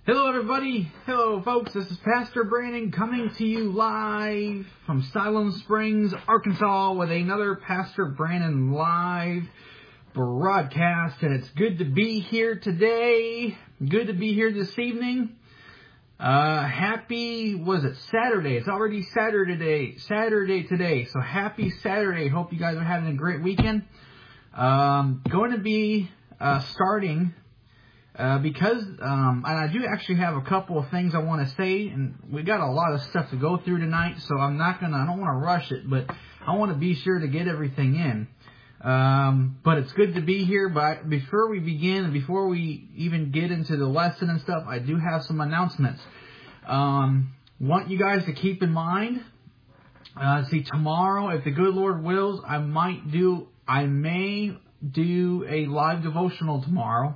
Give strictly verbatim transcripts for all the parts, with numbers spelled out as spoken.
Hello, everybody. Hello, folks. This is Pastor Brandon coming to you live from Siloam Springs, Arkansas, with another Pastor Brandon live broadcast. And it's good to be here today. Good to be here this evening. Uh, happy, was it Saturday? It's already Saturday today. Saturday today. So happy Saturday. Hope you guys are having a great weekend. Um, going to be uh, starting. Uh, because, um, and I do actually have a couple of things I want to say, and we got a lot of stuff to go through tonight, so I'm not gonna, I don't want to rush it, but I want to be sure to get everything in. Um, but it's good to be here, but before we begin, and before we even get into the lesson and stuff, I do have some announcements. Um, want you guys to keep in mind, uh, see, tomorrow, if the good Lord wills, I might do, I may do a live devotional tomorrow.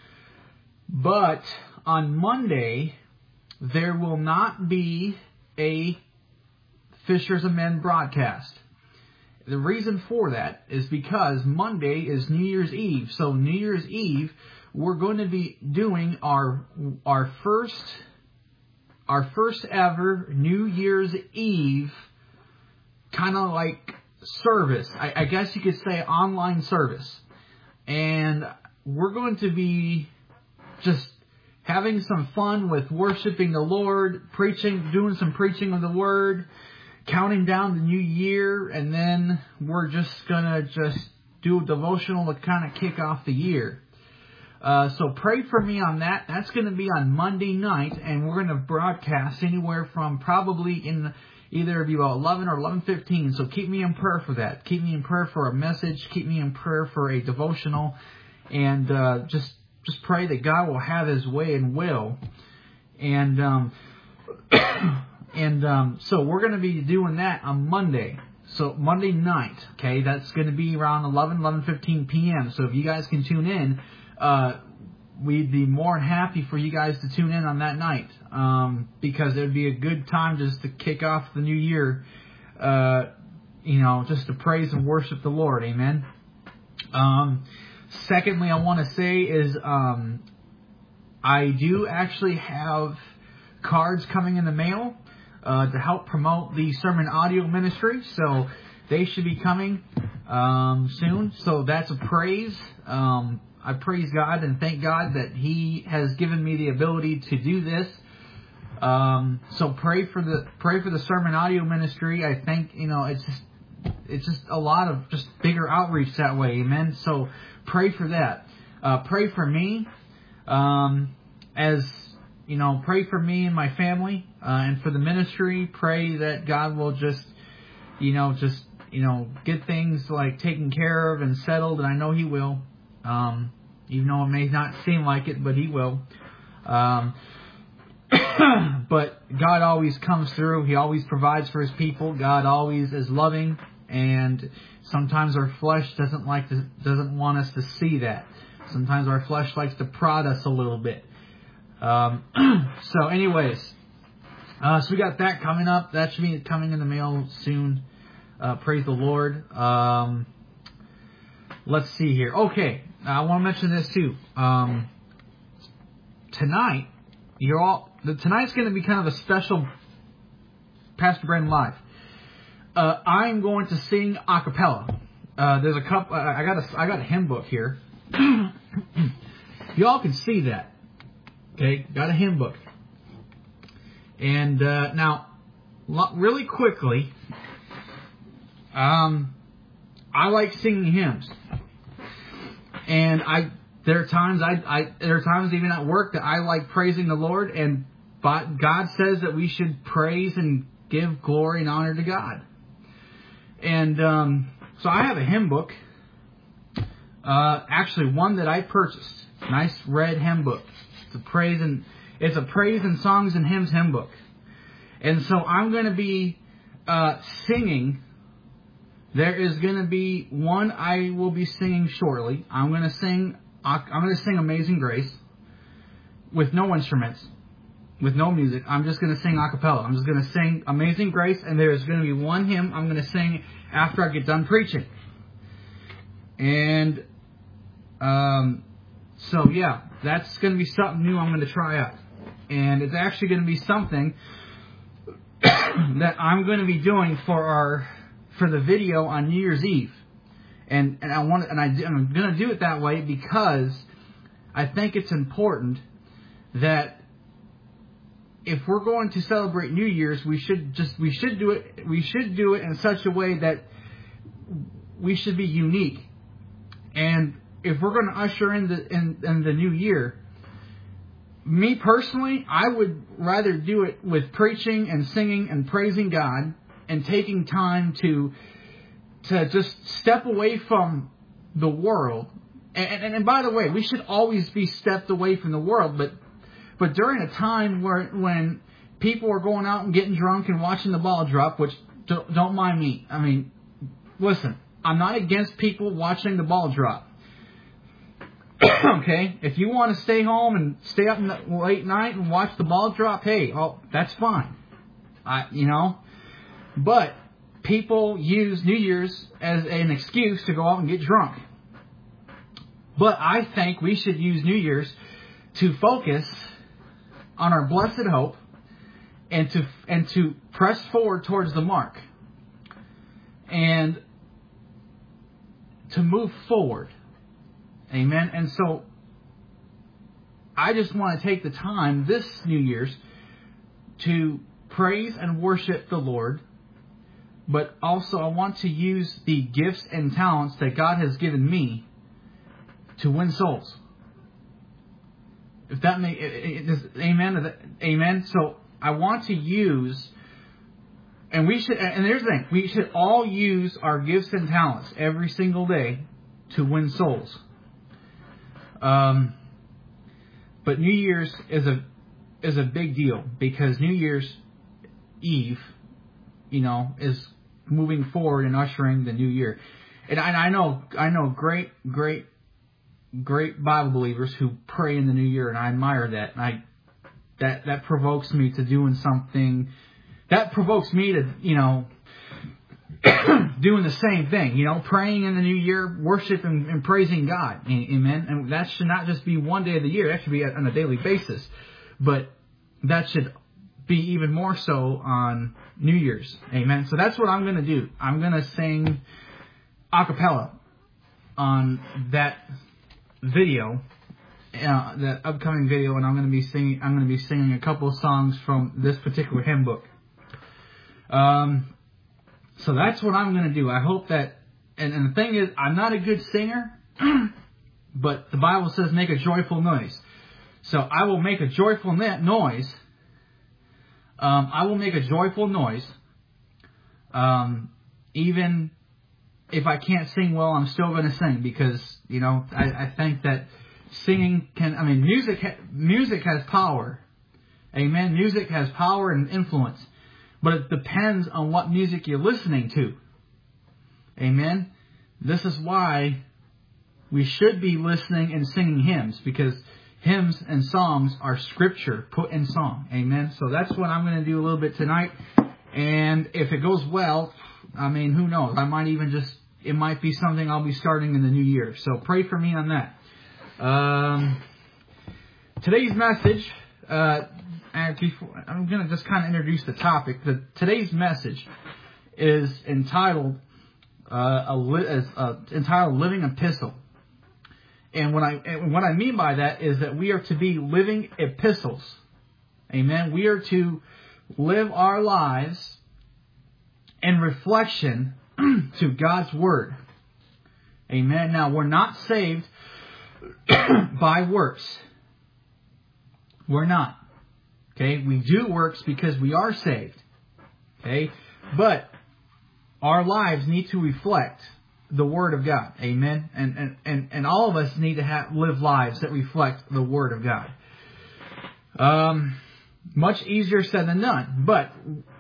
But on Monday, there will not be a Fishers of Men broadcast. The reason for that is because Monday is New Year's Eve. So New Year's Eve, we're going to be doing our our first our first ever New Year's Eve kind of like service. I, I guess you could say online service. And we're going to be just having some fun with worshiping the Lord, preaching, doing some preaching of the Word, counting down the new year, and then we're just going to just do a devotional to kind of kick off the year. Uh, so pray for me on that. That's going to be on Monday night, and we're going to broadcast anywhere from probably in either be about eleven or eleven fifteen. So keep me in prayer for that. Keep me in prayer for a message. Keep me in prayer for a devotional, and uh, just Just pray that God will have His way and will. And um, and um, so we're going to be doing that on Monday. So Monday night, okay, that's going to be around eleven, eleven fifteen p.m. So if you guys can tune in, uh, we'd be more than happy for you guys to tune in on that night. Um, because it would be a good time just to kick off the new year, uh, you know, just to praise and worship the Lord. Amen. Um Secondly, I want to say is um, I do actually have cards coming in the mail uh, to help promote the sermon audio ministry. So they should be coming um, soon. So that's a praise. Um, I praise God and thank God that He has given me the ability to do this. Um, so pray for the pray for the sermon audio ministry. I think you know it's just it's just a lot of just bigger outreach that way. Amen. So pray for that. Uh, pray for me, um, as you know. Pray for me and my family, uh, and for the ministry. Pray that God will just, you know, just you know, get things like taken care of and settled. And I know He will, um, even though it may not seem like it, but He will. Um, but God always comes through. He always provides for His people. God always is loving. And sometimes our flesh doesn't like to, doesn't want us to see that. Sometimes our flesh likes to prod us a little bit. Um, so, anyways, uh, so we got that coming up. That should be coming in the mail soon. Uh, praise the Lord. Um, let's see here. Okay, I want to mention this too. Um, tonight, you're all. The, tonight's going to be kind of a special Pastor Brandon Live. Uh, I'm going to sing a cappella. Uh, there's a couple. Uh, I got a. I got a hymn book here. Y'all can see that. Okay, got a hymn book. And uh, now, really quickly, um, I like singing hymns. And I there are times I, I there are times even at work that I like praising the Lord. And but God says that we should praise and give glory and honor to God. And um, so I have a hymn book, uh, actually one that I purchased, nice red hymn book. It's a praise and it's a praise and songs and hymns hymn book. And so I'm going to be uh, singing. There is going to be one I will be singing shortly. I'm going to sing. I'm going to sing Amazing Grace with no instruments. With no music. I'm just going to sing a cappella. I'm just going to sing Amazing Grace, and there's going to be one hymn I'm going to sing after I get done preaching. And um, so, yeah, that's going to be something new I'm going to try out. And it's actually going to be something that I'm going to be doing for our for the video on New Year's Eve. And and I want and I I'm going to do it that way because I think it's important that if we're going to celebrate New Year's, we should just we should do it we should do it in such a way that we should be unique. And if we're going to usher in the in, in the new year, me personally, I would rather do it with preaching and singing and praising God and taking time to to just step away from the world. And, and, and by the way, we should always be stepped away from the world, but but during a time where when people are going out and getting drunk and watching the ball drop, which don't, don't mind me. I mean, listen, I'm not against people watching the ball drop. Okay, if you want to stay home and stay up late night and watch the ball drop, hey, oh, that's fine. I, you know, but people use New Year's as an excuse to go out and get drunk. But I think we should use New Year's to focus on our blessed hope and to and to press forward towards the mark and to move forward. Amen. And so I just want to take the time this New Year's to praise and worship the Lord, but also I want to use the gifts and talents that God has given me to win souls. If that may, it, it, amen, amen. So I want to use, and we should, and there's the thing, we should all use our gifts and talents every single day to win souls. Um, but New Year's is a is a big deal because New Year's Eve, you know, is moving forward and ushering the new year. And I, I know I know great great great Bible believers who pray in the new year, and I admire that. And I that that provokes me to doing something. That provokes me to, you know, doing the same thing, you know, praying in the new year, worship and, and praising God. Amen. And that should not just be one day of the year. That should be on a daily basis. But that should be even more so on New Year's. Amen. So that's what I'm going to do. I'm going to sing a cappella on that video, uh, that upcoming video, and I'm going to be singing. I'm going to be singing a couple of songs from this particular hymn book. Um. So that's what I'm going to do. I hope that, and, and the thing is, I'm not a good singer, but the Bible says make a joyful noise. So I will make a joyful noise. Um, I will make a joyful noise. Um, even if I can't sing well, I'm still going to sing because, you know, I, I think that singing can, I mean, music, music has power. Amen. Music has power and influence. But it depends on what music you're listening to. Amen. This is why we should be listening and singing hymns, because hymns and songs are scripture put in song. Amen. So that's what I'm going to do a little bit tonight. And if it goes well, I mean, who knows? I might even just, it might be something I'll be starting in the new year. So pray for me on that. Um, today's message, uh, I'm going to just kind of introduce the topic. The, today's message is entitled uh, a li- is, uh, entitled "Living Epistle," and what I and what I mean by that is that we are to be living epistles. Amen. We are to live our lives in reflection to God's word. Amen. Now, we're not saved by works. We're not. Okay, we do works because we are saved. Okay, but our lives need to reflect the Word of God. Amen. And and and, and all of us need to have live lives that reflect the Word of God. Um, much easier said than done, but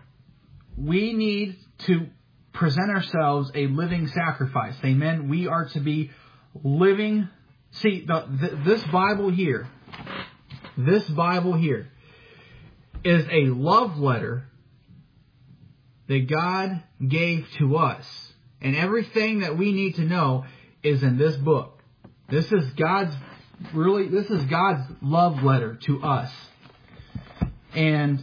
we need to present ourselves a living sacrifice. Amen. We are to be living. See, the, the, this Bible here, this Bible here. is a love letter that God gave to us. And everything that we need to know is in this book. This is God's, really, this is God's love letter to us. And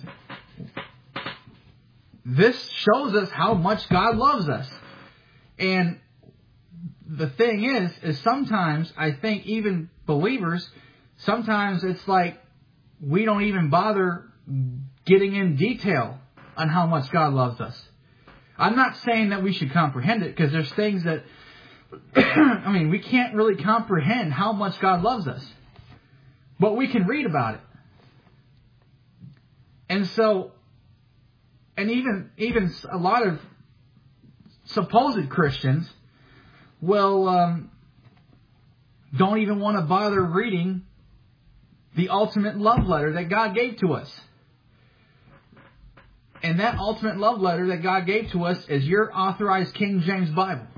this shows us how much God loves us. And the thing is, is sometimes I think even believers, sometimes it's like we don't even bother getting in detail on how much God loves us. I'm not saying that we should comprehend it, because there's things that, I mean, we can't really comprehend how much God loves us. But we can read about it. And so, and even even a lot of supposed Christians will um, don't even want to bother reading the ultimate love letter that God gave to us. And that ultimate love letter that God gave to us is your authorized King James Bible.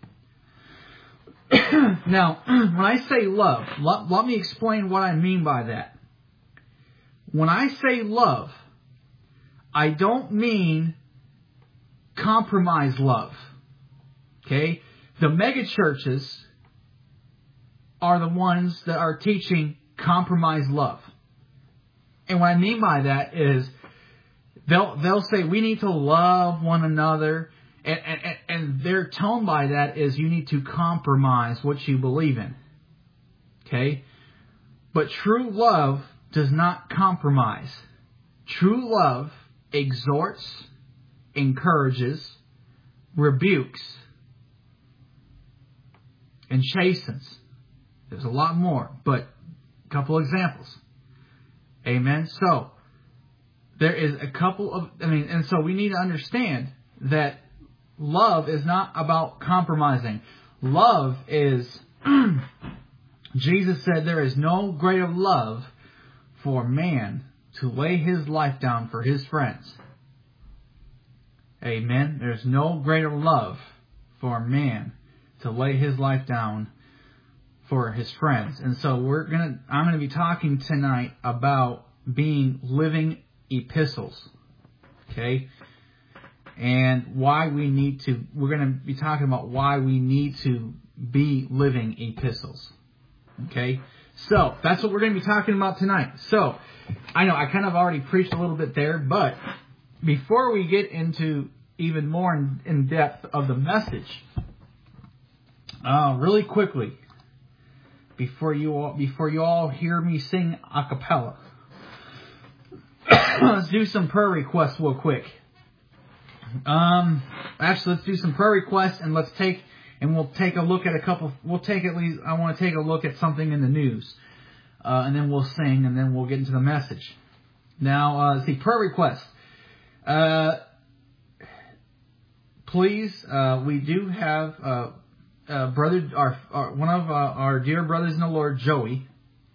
Now, when I say love, let, let me explain what I mean by that. When I say love, I don't mean compromise love. Okay? The mega churches are the ones that are teaching compromise love. And what I mean by that is they'll they'll say we need to love one another, and, and, and their tone by that is you need to compromise what you believe in. Okay? But true love does not compromise. True love exhorts, encourages, rebukes, and chastens. There's a lot more, but a couple examples. Amen. So, there is a couple of, I mean, and so we need to understand that love is not about compromising. Love is, Jesus said there is no greater love for man to lay his life down for his friends. Amen. There's no greater love for man to lay his life down for his friends. And so we're gonna I'm gonna be talking tonight about being living epistles. Okay? And why we need to we're gonna be talking about why we need to be living epistles. Okay? So that's what we're gonna be talking about tonight. So I know I kind of already preached a little bit there, but before we get into even more in, in depth of the message, uh, really quickly, before you all before you all hear me sing a cappella, let's do some prayer requests real quick. Um, actually, let's do some prayer requests, and let's take and we'll take a look at a couple. We'll take at least I want to take a look at something in the news. Uh, and then we'll sing, and then we'll get into the message. Now, uh, see, prayer requests. Uh, please, uh, we do have uh, uh, brother, our, our one of uh, our dear brothers in the Lord, Joey.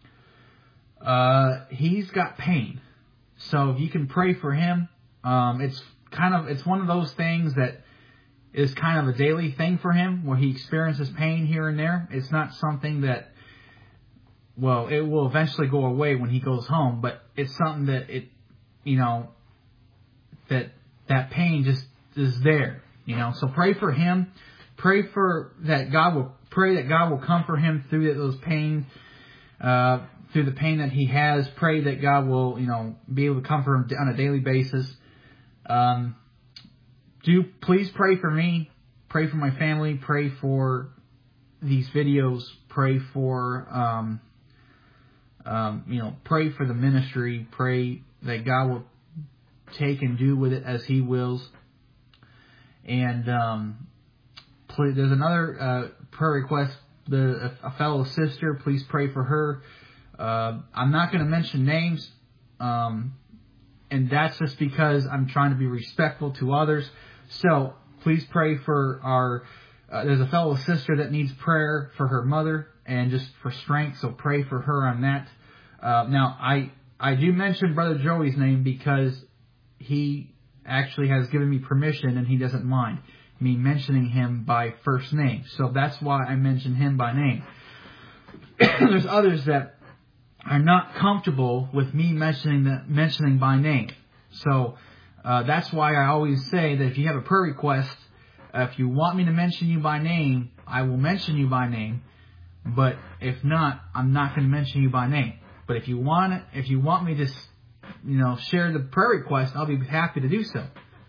Uh, he's got pain, so if you can pray for him. Um, it's kind of it's one of those things that is kind of a daily thing for him, where he experiences pain here and there. It's not something that, well, it will eventually go away when he goes home, but it's something that it, you know, that that pain just is there, you know. So pray for him. Pray for that God will pray that God will comfort him through those pain, uh, through the pain that he has. Pray that God will, you know, be able to comfort him on a daily basis. Um, do please pray for me. Pray for my family. Pray for these videos. Pray for. Um, Um, you know, pray for the ministry. Pray that God will take and do with it as He wills. And um, please, there's another uh, prayer request. The a, a fellow sister, please pray for her. Uh, I'm not going to mention names, um, and that's just because I'm trying to be respectful to others. So please pray for our. Uh, there's a fellow sister that needs prayer for her mother and just for strength, so pray for her on that. Uh, now, I I do mention Brother Joey's name because he actually has given me permission and he doesn't mind me mentioning him by first name. So that's why I mention him by name. There's others that are not comfortable with me mentioning the, mentioning by name. So uh, that's why I always say that if you have a prayer request, uh, if you want me to mention you by name, I will mention you by name. But if not, I'm not going to mention you by name. But if you want, if you want me to you know, share the prayer request, I'll be happy to do so.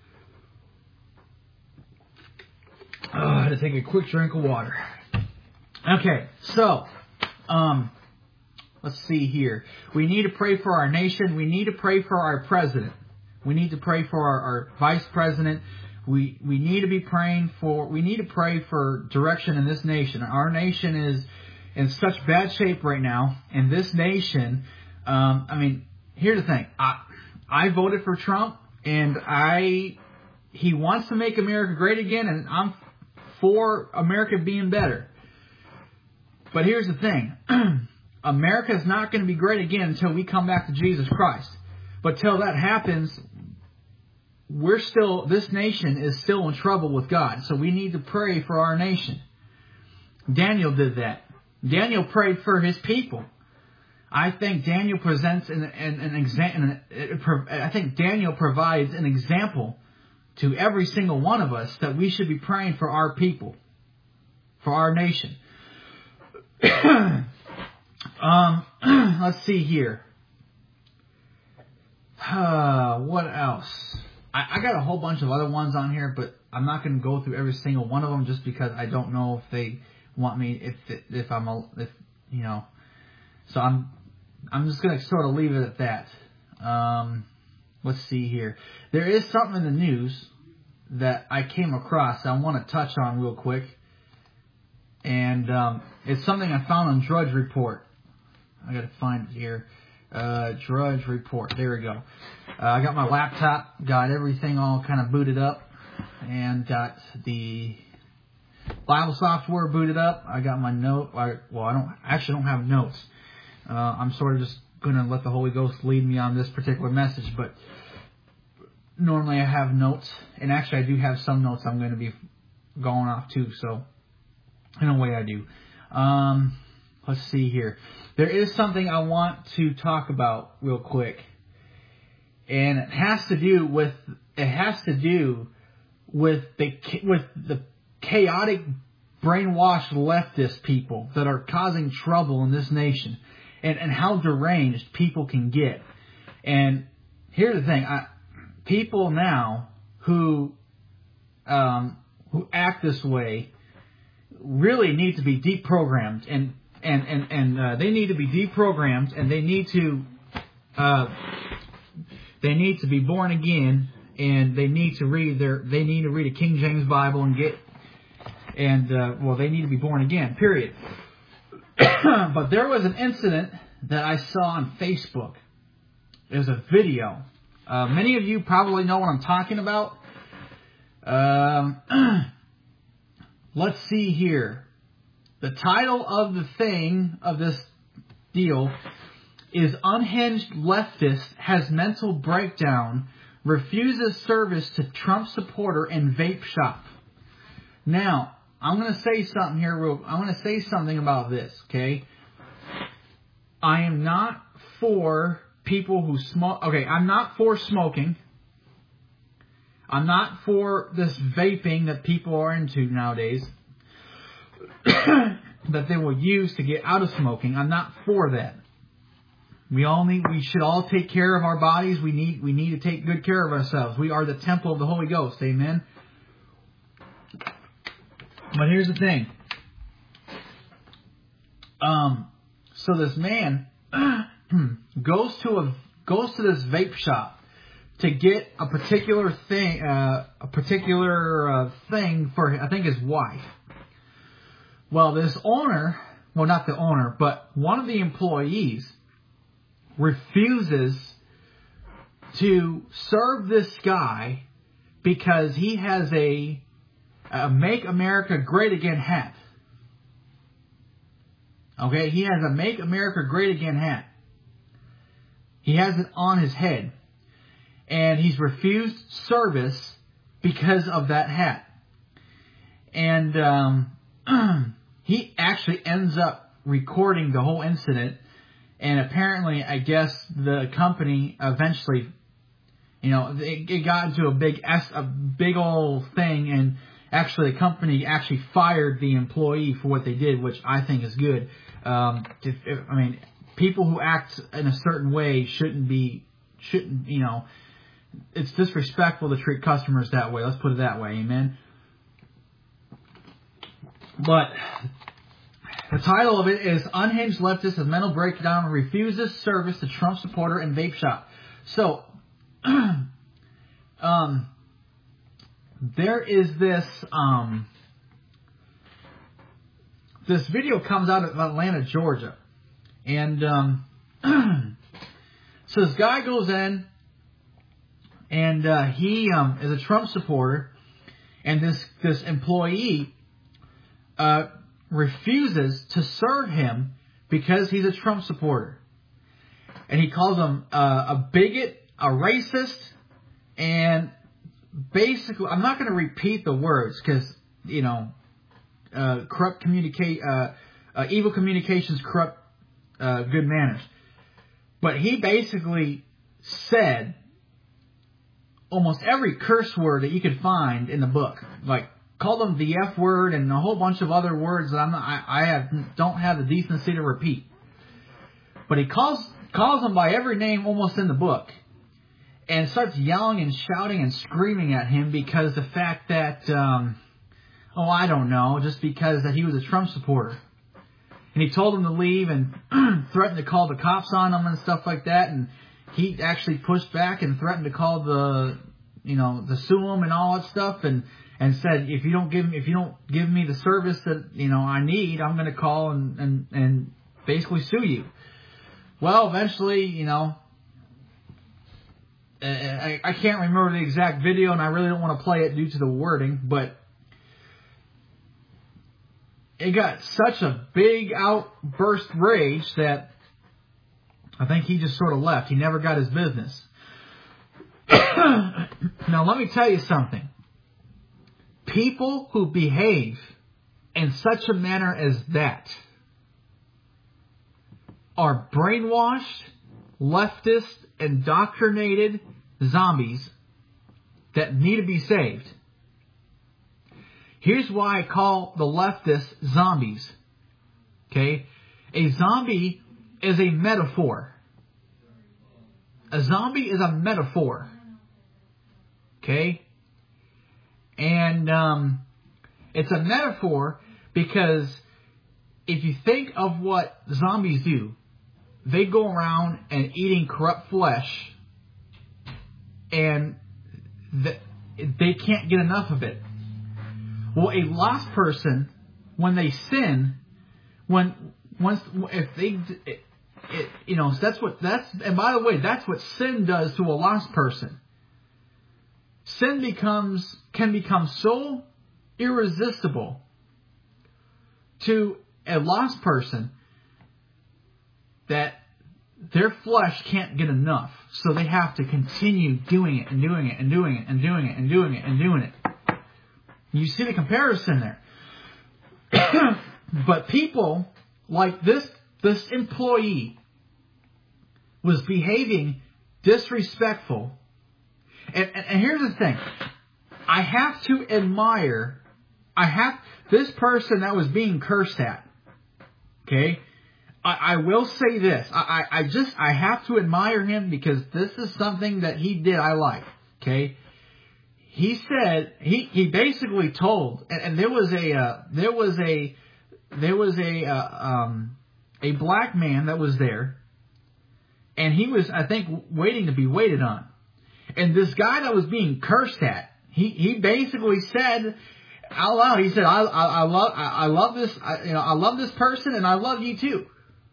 Oh, I had to take a quick drink of water. Okay, so, um, let's see here. We need to pray for our nation. We need to pray for our president. We need to pray for our, our vice president. We we need to be praying for, we need to pray for direction in this nation. Our nation is in such bad shape right now. And this nation, um, I mean, here's the thing. I, I voted for Trump, and I, he wants to make America great again, and I'm for America being better. But here's the thing. America is not going to be great again until we come back to Jesus Christ. But till that happens, we're still, this nation is still in trouble with God. So we need to pray for our nation. Daniel did that. Daniel prayed for his people. I think Daniel presents an, an, an example. I think Daniel provides an example to every single one of us that we should be praying for our people, for our nation. um, let's see here. Uh, what else? I, I got a whole bunch of other ones on here, but I'm not going to go through every single one of them just because I don't know if they want me, if if I'm, a, if you know. So I'm I'm just going to sort of leave it at that. Um, let's see here. There is something in the news that I came across I want to touch on real quick. And um, it's something I found on Drudge Report. I got to find it here. Uh, Drudge Report. There we go. Uh, I got my laptop, got everything all kind of booted up, and got the Bible software booted up. I got my note. I, well, I don't actually don't have notes. Uh, I'm sort of just going to let the Holy Ghost lead me on this particular message, but normally I have notes, and actually I do have some notes I'm going to be going off too, so in a way I do. Um, let's see here. There is something I want to talk about real quick, and it has to do with it has to do with the with the chaotic, brainwashed leftist people that are causing trouble in this nation, and and how deranged people can get. And here's the thing: I, people now who um, who act this way really need to be deprogrammed, and and and and uh, they need to be deprogrammed, and they need to uh, they need to be born again, and they need to read their they need to read a King James Bible and get and uh, well they need to be born again. Period. But there was an incident that I saw on Facebook. There's a video. Uh, many of you probably know what I'm talking about. Um. Let's see here. The title of the thing, of this deal, is Unhinged Leftist Has Mental Breakdown, Refuses Service to Trump Supporter in Vape Shop. Now, I'm going to say something here. Real, I'm going to say something about this, okay? I am not for people who smoke. Okay, I'm not for smoking. I'm not for this vaping that people are into nowadays that they will use to get out of smoking. I'm not for that. We all need, we should all take care of our bodies. We need, we need to take good care of ourselves. We are the temple of the Holy Ghost. Amen. But here's the thing. Um, so this man goes to a goes to this vape shop to get a particular thing, uh, a particular uh, thing for, I think, his wife. Well, this owner, well, not the owner, but one of the employees refuses to serve this guy because he has a, a Make America Great Again hat. Okay, he has a Make America Great Again hat. He has it on his head. And he's refused service because of that hat. And um, he actually ends up recording the whole incident. And apparently, I guess the company eventually, you know, it, it got into a big, a big old thing. And actually, the company actually fired the employee for what they did, which I think is good. Um, if, if, I mean, people who act in a certain way shouldn't be shouldn't, you know, it's disrespectful to treat customers that way. Let's put it that way, amen? But the title of it is Unhinged Leftist has Mental Breakdown and Refuses Service to Trump Supporter in Vape Shop. So, um, there is this, um, this video comes out of Atlanta, Georgia. And, um, so this guy goes in, and, uh, he, um, is a Trump supporter, and this, this employee, uh, refuses to serve him because he's a Trump supporter. And he calls him uh, a bigot, a racist, and basically, I'm not going to repeat the words because, you know, uh, corrupt communicate, uh, uh, evil communications corrupt uh, good manners. But he basically said almost every curse word that you could find in the book, like called them the F word and a whole bunch of other words that I'm not, I, I have don't have the decency to repeat. But he calls calls them by every name almost in the book, and starts yelling and shouting and screaming at him because the fact that um, oh I don't know, just because that he was a Trump supporter, and he told him to leave and threatened to call the cops on him and stuff like that, and he actually pushed back and threatened to call the you know the sue him and all that stuff, and. And said, if you don't give me, if you don't give me the service that you know I need, I'm going to call and, and and basically sue you. Well, eventually, you know, I, I can't remember the exact video, and I really don't want to play it due to the wording, but it got such a big outburst rage that I think he just sort of left. He never got his business. Now, let me tell you something. People who behave in such a manner as that are brainwashed, leftist, indoctrinated zombies that need to be saved. Here's why I call the leftists zombies. Okay? A zombie is a metaphor. A zombie is a metaphor. Okay? And um, it's a metaphor because if you think of what zombies do, they go around and eating corrupt flesh, and the, they can't get enough of it. Well, a lost person, when they sin, when once if they, it, it, you know, that's what that's. And by the way, that's what sin does to a lost person. Sin becomes can become so irresistible to a lost person that their flesh can't get enough. So they have to continue doing it and doing it and doing it and doing it and doing it and doing it. You see the comparison there. But people like this this employee was behaving disrespectful. And, and, and here's the thing. I have to admire, I have, this person that was being cursed at, okay, I, I will say this, I, I, I just, I have to admire him because this is something that he did I like, okay. He said, he, he basically told, and, and there was a, uh, there was a, there was a, uh, um, a black man that was there, and he was, I think, waiting to be waited on. And this guy that was being cursed at, he, he basically said out loud, he said, I, I, I love, I, I love this, I, you know, I love this person and I love you too.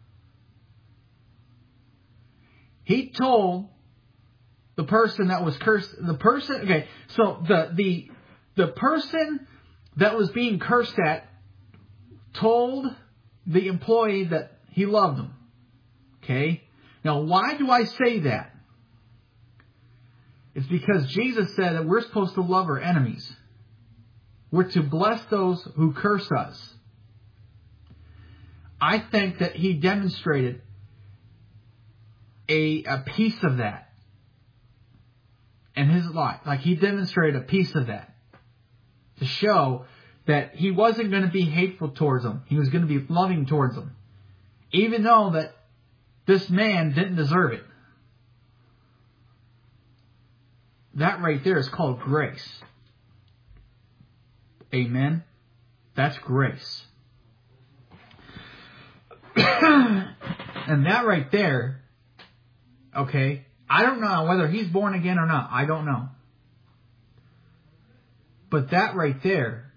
He told the person that was cursed, the person, okay, so the, the, the person that was being cursed at told the employee that he loved him. Okay? Now, why do I say that? It's because Jesus said that we're supposed to love our enemies. We're to bless those who curse us. I think that he demonstrated a, a piece of that in his life. Like, he demonstrated a piece of that to show that he wasn't going to be hateful towards them. He was going to be loving towards them. Even though that this man didn't deserve it. that right there is called grace. Amen? That's grace. And that right there, okay, I don't know whether he's born again or not. I don't know. But that right there,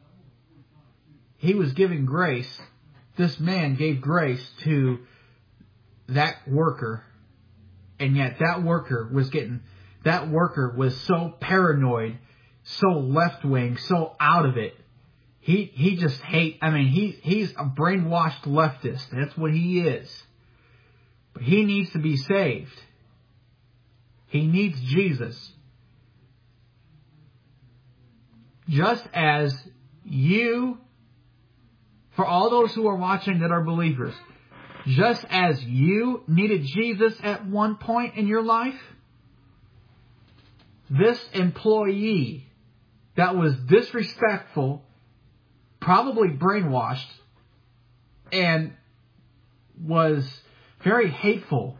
he was giving grace. This man gave grace to that worker. And yet that worker was getting, that worker was so paranoid, so left-wing, so out of it. He he just hate, I mean, he he's a brainwashed leftist. That's what he is. But he needs to be saved. He needs Jesus. Just as you, for all those who are watching that are believers, just as you needed Jesus at one point in your life, this employee that was disrespectful, probably brainwashed, and was very hateful,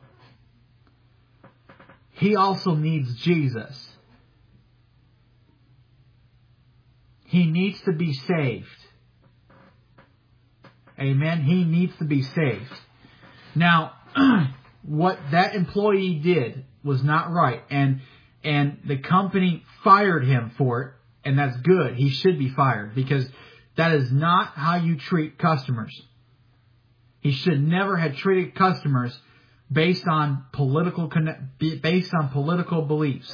he also needs Jesus. He needs to be saved. Amen. He needs to be saved. Now, what that employee did was not right, and and the company fired him for it, and that's good. He should be fired, because that is not how you treat customers. He should never have treated customers based on political based on political beliefs.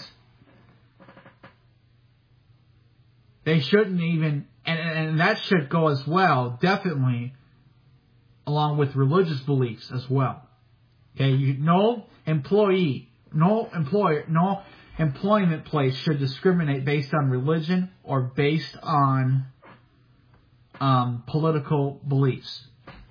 They shouldn't even, and, and that should go as well, definitely, along with religious beliefs as well. Okay, you, no employee, no employer, no employment place should discriminate based on religion or based on um, political beliefs.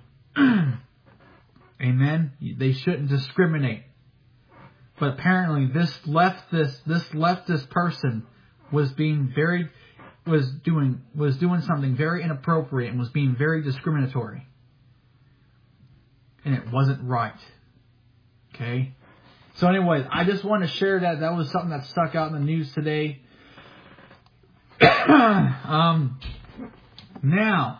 Amen. They shouldn't discriminate. But apparently, this leftist, this leftist person was being very, was doing, was doing something very inappropriate and was being very discriminatory. And it wasn't right. Okay? So anyways, I just want to share that. That was something that stuck out in the news today. um, now,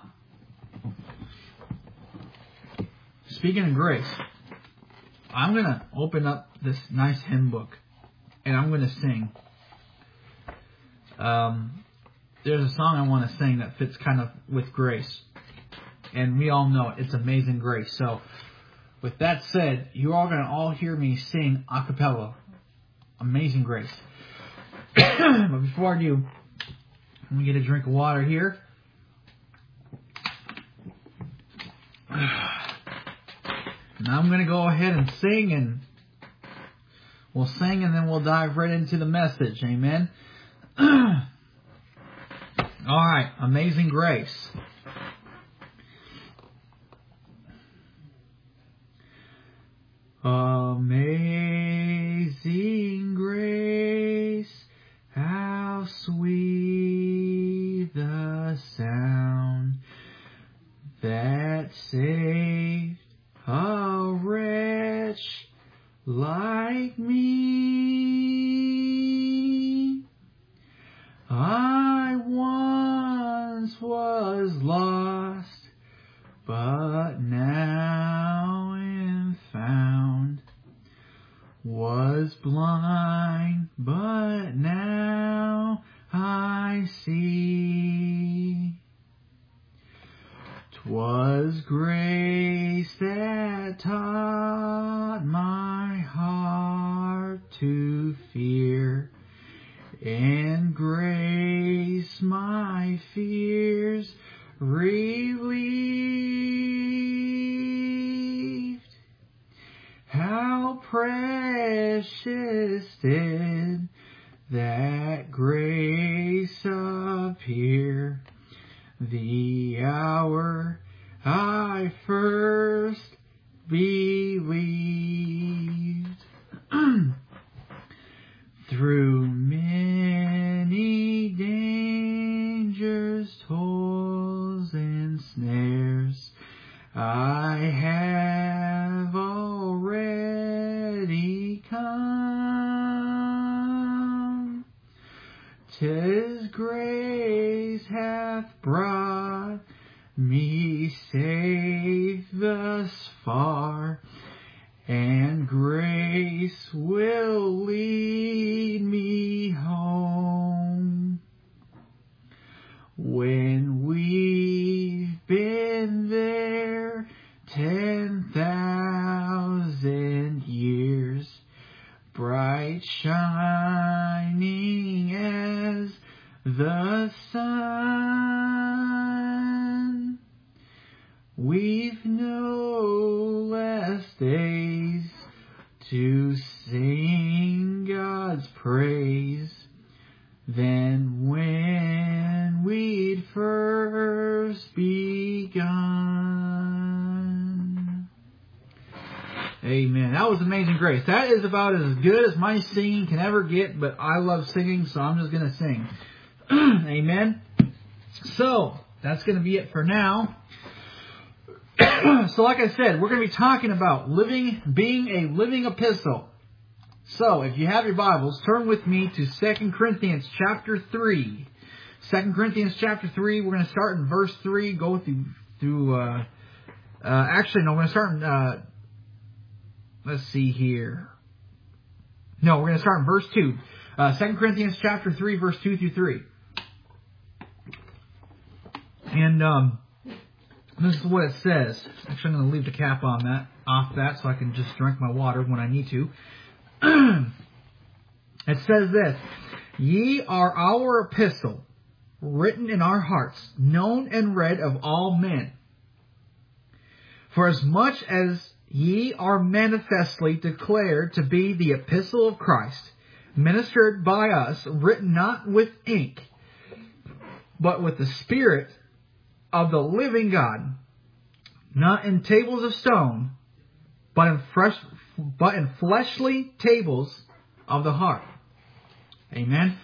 speaking of grace, I'm going to open up this nice hymn book and I'm going to sing. Um, there's a song I want to sing that fits kind of with grace. And we all know it. It's Amazing Grace. So, with that said, you are going to all hear me sing a cappella, Amazing Grace. But before I do, let me get a drink of water here. Now I'm going to go ahead and sing, and we'll sing and then we'll dive right into the message. Amen. Alright, Amazing Grace. Amazing grace, how sweet the sound that saved a wretch like me. I once was lost, but now am found. Was blind, but now I see. 'Twas grace that taught my heart to fear, and grace my fears relieved. How precious did that grace appear, the hour I first believed. Through many dangers, toils, and snares, I have already come. safe thus far, and grace will lead me home. When we've been there ten thousand years, bright shining as the sun, we've no less days to sing God's praise than when we'd first begun. Amen. That was Amazing Grace. That is about as good as my singing can ever get, but I love singing, so I'm just going to sing. Amen. So, that's going to be it for now. So, like I said, we're going to be talking about living, being a living epistle. So, if you have your Bibles, turn with me to Second Corinthians chapter three. Second Corinthians chapter three, we're going to start in verse three, go through, through uh, uh, actually, no, we're going to start in, uh, let's see here. No, we're going to start in verse two. Uh, Second Corinthians chapter three, verse two through three. And, um, this is what it says. Actually, I'm going to leave the cap on that, off that, so I can just drink my water when I need to. It says this: Ye are our epistle, written in our hearts, known and read of all men. For as much as ye are manifestly declared to be the epistle of Christ, ministered by us, written not with ink, but with the Spirit of the living God, not in tables of stone, but in fresh, but in fleshly tables of the heart. Amen.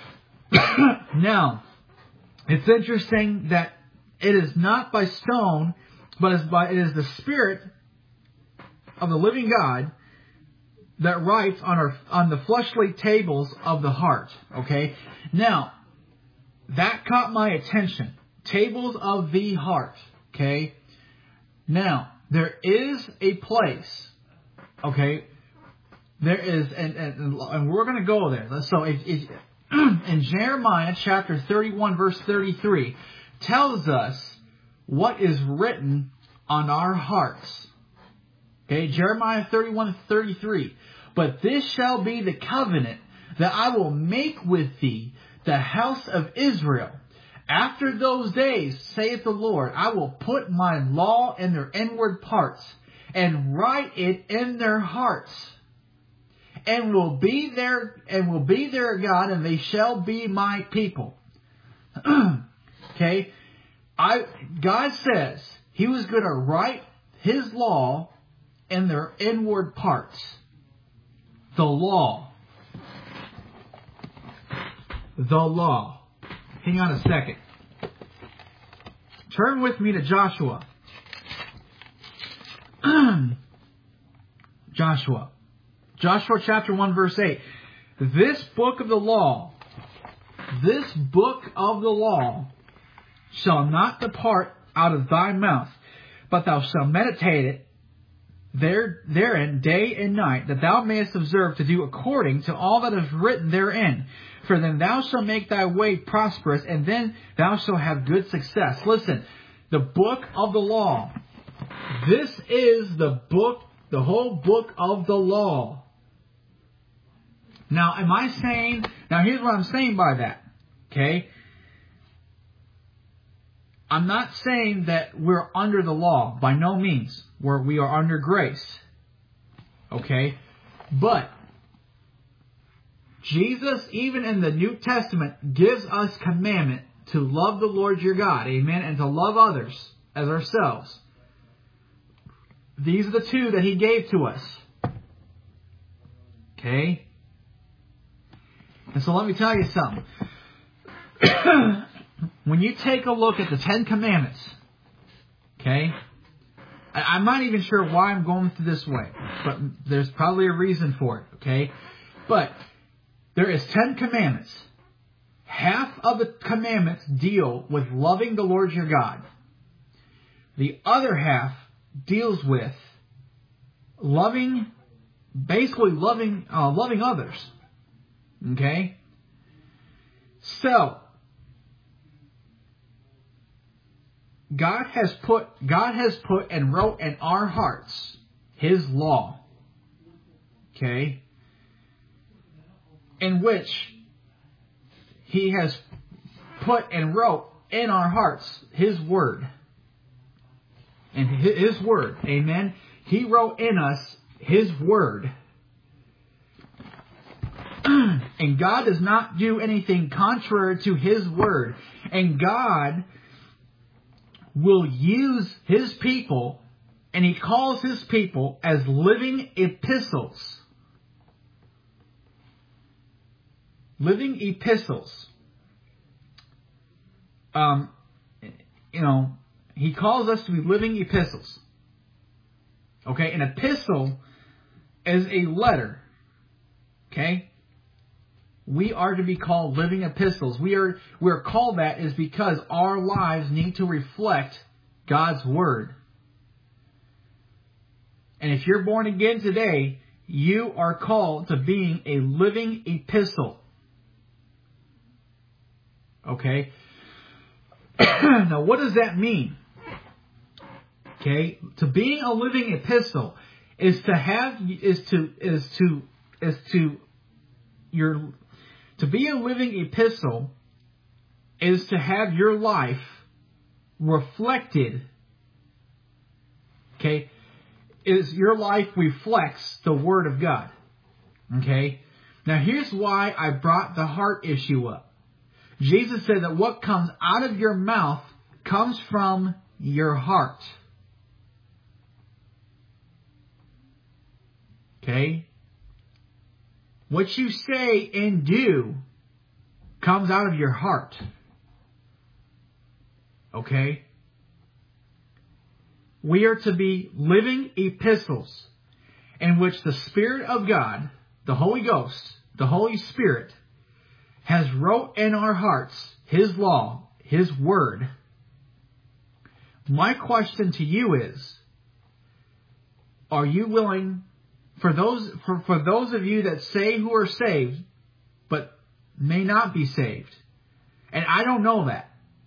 Now, it's interesting that it is not by stone, but is by, it is the Spirit of the living God that writes on our on the fleshly tables of the heart. Okay. Now, that caught my attention. Tables of the heart. Okay. Now, there is a place. Okay. There is, and, and, and we're going to go there. So, if, if, in Jeremiah chapter thirty-one, verse thirty-three, tells us what is written on our hearts. Okay, Jeremiah thirty-one, thirty-three. But this shall be the covenant that I will make with thee, the house of Israel. After those days, saith the Lord, I will put my law in their inward parts, and write it in their hearts, and will be their and will be their God, and they shall be my people. Okay, I God says He was going to write His law in their inward parts. The law. The law. Hang on a second. Turn with me to Joshua. Joshua. Joshua chapter one, verse eight. This book of the law, this book of the law shall not depart out of thy mouth, but thou shalt meditate it there, therein day and night, that thou mayest observe to do according to all that is written therein. For then thou shalt make thy way prosperous, and then thou shalt have good success. Listen, the book of the law. This is the book, the whole book of the law. Now, am I saying, now here's what I'm saying by that. Okay? I'm not saying that we're under the law. By no means. We're, we are under grace. Okay? But Jesus, even in the New Testament, gives us commandment to love the Lord your God. Amen? And to love others as ourselves. These are the two that He gave to us. Okay? And so let me tell you something. When you take a look at the Ten Commandments, okay, I'm not even sure why I'm going through this way, but there's probably a reason for it, okay? But there is Ten Commandments. Half of the commandments deal with loving the Lord your God. The other half deals with loving, basically loving, uh, loving others. Okay? So, God has put, God has put and wrote in our hearts His law. Okay? In which He has put and wrote in our hearts His word. And His word. Amen? He wrote in us His word. And God does not do anything contrary to His word. And God will use His people, and He calls His people as living epistles. Living epistles. Um, you know, He calls us to be living epistles. Okay, an epistle is a letter. Okay? We are to be called living epistles. We are we are called that is because our lives need to reflect God's Word. And if you're born again today, you are called to being a living epistle. Okay? Now, what does that mean? Okay? To being a living epistle is to have is to is to is to your To be a living epistle is to have your life reflected, okay, is your life reflects the Word of God, okay? Now here's why I brought the heart issue up. Jesus said that what comes out of your mouth comes from your heart, okay? What you say and do comes out of your heart. Okay? We are to be living epistles in which the Spirit of God, the Holy Ghost, the Holy Spirit, has wrote in our hearts His law, His word. My question to you is, are you willing... For those for, for those of you that say who are saved, but may not be saved. And I don't know that.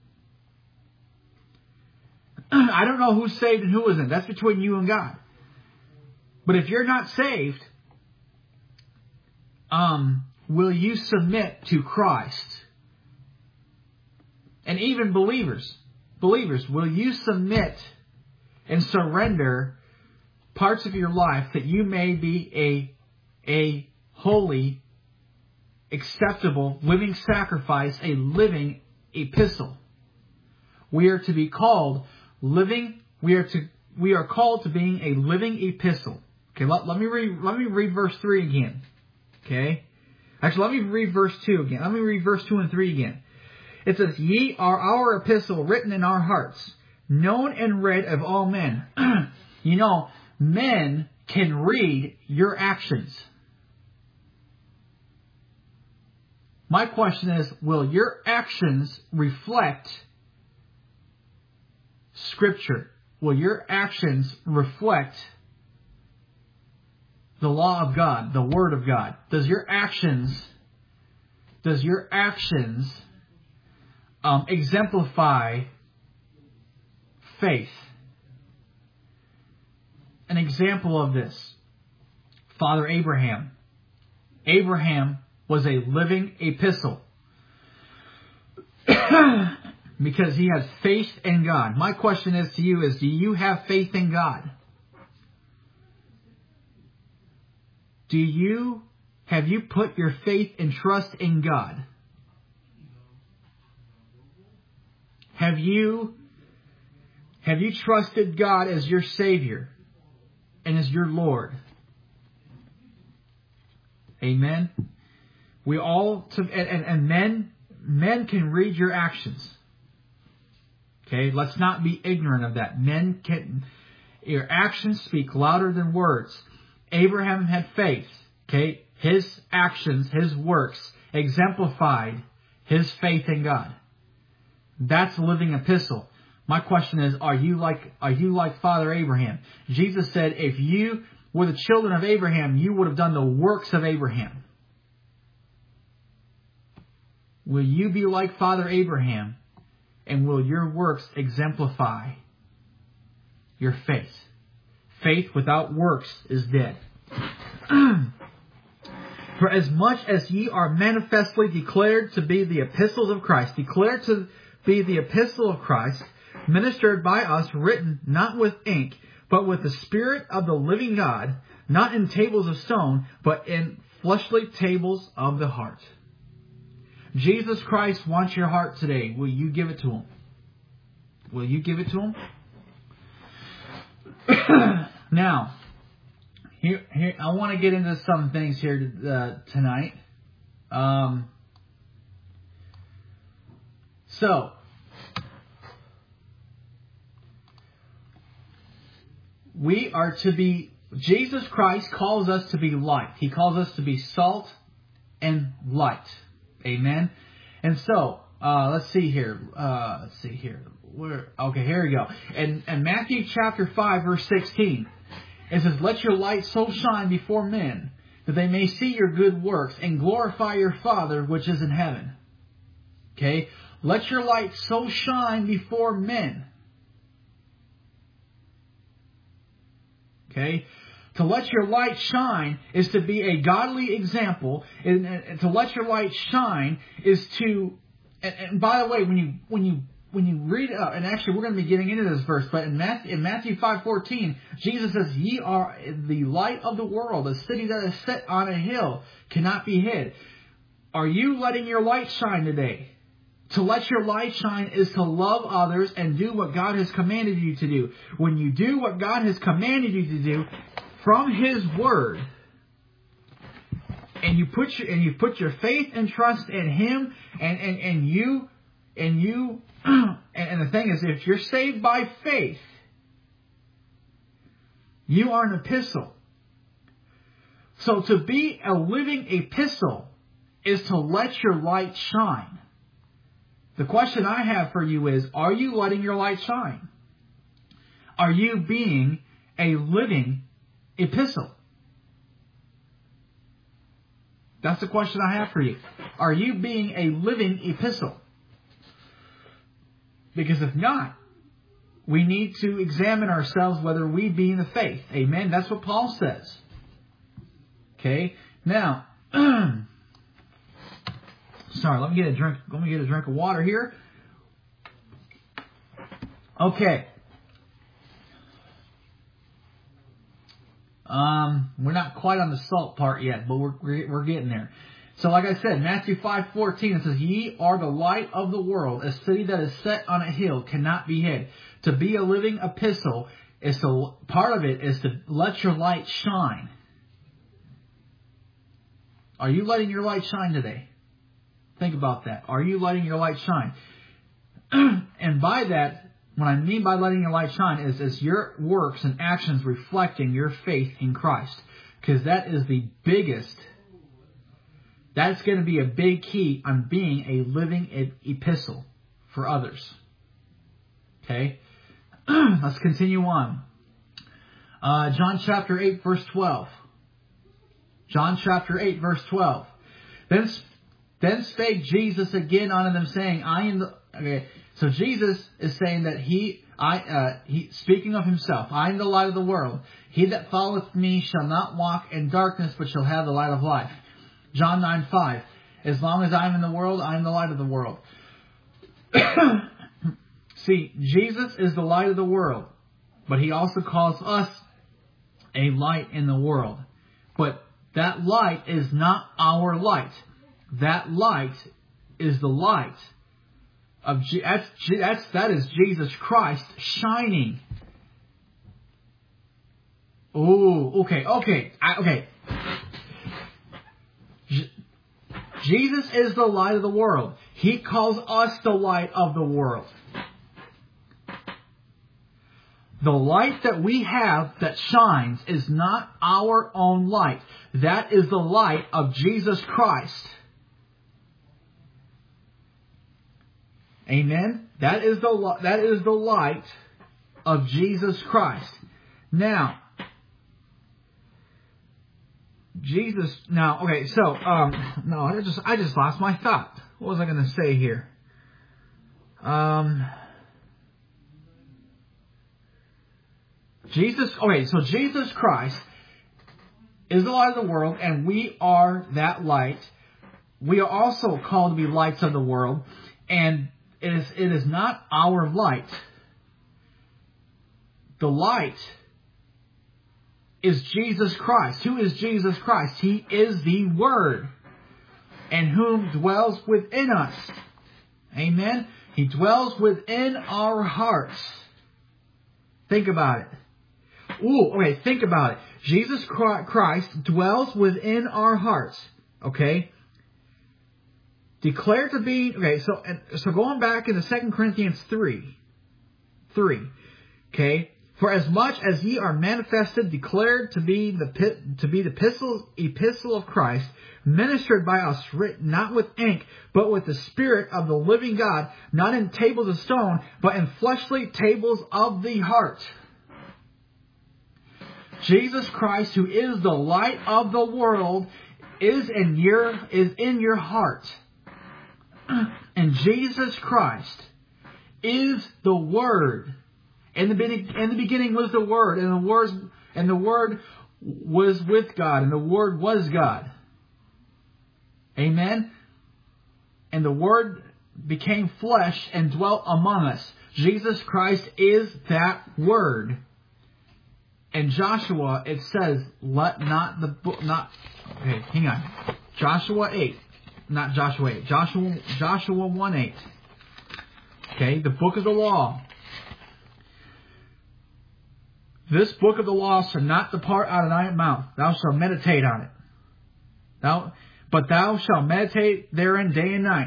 I don't know who's saved and who isn't. That's between you and God. But if you're not saved, um, will you submit to Christ? And even believers, believers, will you submit and surrender parts of your life that you may be a, a holy, acceptable, living sacrifice, a living epistle. We are to be called living, we are to, we are called to being a living epistle. Okay, let, let me read, let me read verse three again. Okay? Actually, let me read verse two again. Let me read verse two and three again. It says, "Ye are our epistle written in our hearts, known and read of all men." You know, men can read your actions. My question is, will your actions reflect Scripture? Will your actions reflect the law of God, the Word of God? Does your actions, does your actions um, exemplify faith? An example of this, Father Abraham. Abraham was a living epistle because he has faith in God. My question is to you is, do you have faith in God? Do you, have you put your faith and trust in God? Have you, have you trusted God as your Savior and as your Lord? Amen. We all, and, and, and men, men can read your actions. Okay, let's not be ignorant of that. Men can, your actions speak louder than words. Abraham had faith. Okay, his actions, his works exemplified his faith in God. That's a living epistle. My question is, are you like are you like Father Abraham? Jesus said, if you were the children of Abraham, you would have done the works of Abraham. Will you be like Father Abraham, and will your works exemplify your faith? Faith without works is dead. For as much as ye are manifestly declared to be the epistles of Christ, declared to be the epistle of Christ, ministered by us, written not with ink, but with the Spirit of the living God, not in tables of stone, but in fleshly tables of the heart. Jesus Christ wants your heart today. Will you give it to Him? Will you give it to Him? Now, here, here, I want to get into some things here uh, tonight. Um, so, we are to be, Jesus Christ calls us to be light. He calls us to be salt and light. Amen. And so, uh, let's see here. Uh, let's see here. Where? Okay, here we go. In, in Matthew chapter five, verse sixteen, it says, let your light so shine before men that they may see your good works and glorify your Father which is in heaven. Okay? Let your light so shine before men. Okay? To let your light shine is to be a godly example. And, and to let your light shine is to... And, and by the way, when you when you when you read uh, and actually we're going to be getting into this verse, but in Matthew, in Matthew five fourteen, Jesus says, "Ye are the light of the world. A city that is set on a hill cannot be hid." Are you letting your light shine today? To let your light shine is to love others and do what God has commanded you to do. When you do what God has commanded you to do from His Word, and you put your and you put your faith and trust in Him, and and, and you and you and the thing is, if you're saved by faith, you are an epistle. So to be a living epistle is to let your light shine. The question I have for you is, are you letting your light shine? Are you being a living epistle? That's the question I have for you. Are you being a living epistle? Because if not, we need to examine ourselves whether we be in the faith. Amen? That's what Paul says. Okay? Now, sorry, let me get a drink. Let me get a drink of water here. Okay. Um, we're not quite on the salt part yet, but we're we're getting there. So, like I said, Matthew five fourteen, it says, "Ye are the light of the world. A city that is set on a hill cannot be hid." To be a living epistle is to part of it is to let your light shine. Are you letting your light shine today? Think about that. Are you letting your light shine? And by that, what I mean by letting your light shine is, is your works and actions reflecting your faith in Christ. Because that is the biggest, that's going to be a big key on being a living epistle for others. Okay? Let's continue on. Uh, John chapter eight, verse twelve. John chapter eight, verse twelve. Then Then spake Jesus again unto them, saying, I am the... Okay, so Jesus is saying that he, I, uh, he, speaking of himself, I am the light of the world. He that followeth me shall not walk in darkness, but shall have the light of life. John nine five. As long as I am in the world, I am the light of the world. See, Jesus is the light of the world, but He also calls us a light in the world. But that light is not our light. That light is the light of Je- that's, that's that is Jesus Christ shining. Oh, okay, okay, I, okay. Je- Jesus is the light of the world. He calls us the light of the world. The light that we have that shines is not our own light. That is the light of Jesus Christ. Amen? That is the that is the light of Jesus Christ. Now, Jesus. Now, okay. So, um, no, I just I just lost my thought. What was I going to say here? Um, Jesus. Okay, so Jesus Christ is the light of the world, and we are that light. We are also called to be lights of the world, and it is it is not our light. The light is Jesus Christ. Who is Jesus Christ? He is the Word, and whom dwells within us. Amen? He dwells within our hearts. Think about it. Ooh, okay, think about it. Jesus Christ dwells within our hearts. Okay? Declared to be... Okay, so so going back into Second Corinthians three. three. Okay? For as much as ye are manifested, declared to be the to be the epistle, epistle of Christ, ministered by us, written not with ink, but with the Spirit of the living God, not in tables of stone, but in fleshly tables of the heart. Jesus Christ, who is the light of the world, is in your is in your heart. And Jesus Christ is the Word. In the beginning, in the beginning was the Word, and the Word and the Word was with God, and the Word was God. Amen. And the Word became flesh and dwelt among us. Jesus Christ is that Word. In Joshua, it says, "Let not the book not." Okay, hang on. Joshua eight, not Joshua eight. Joshua Joshua one eight. Okay, the book of the law. This book of the law shall not depart out of thy mouth. Thou shalt meditate on it. Thou, but thou shalt meditate therein day and night.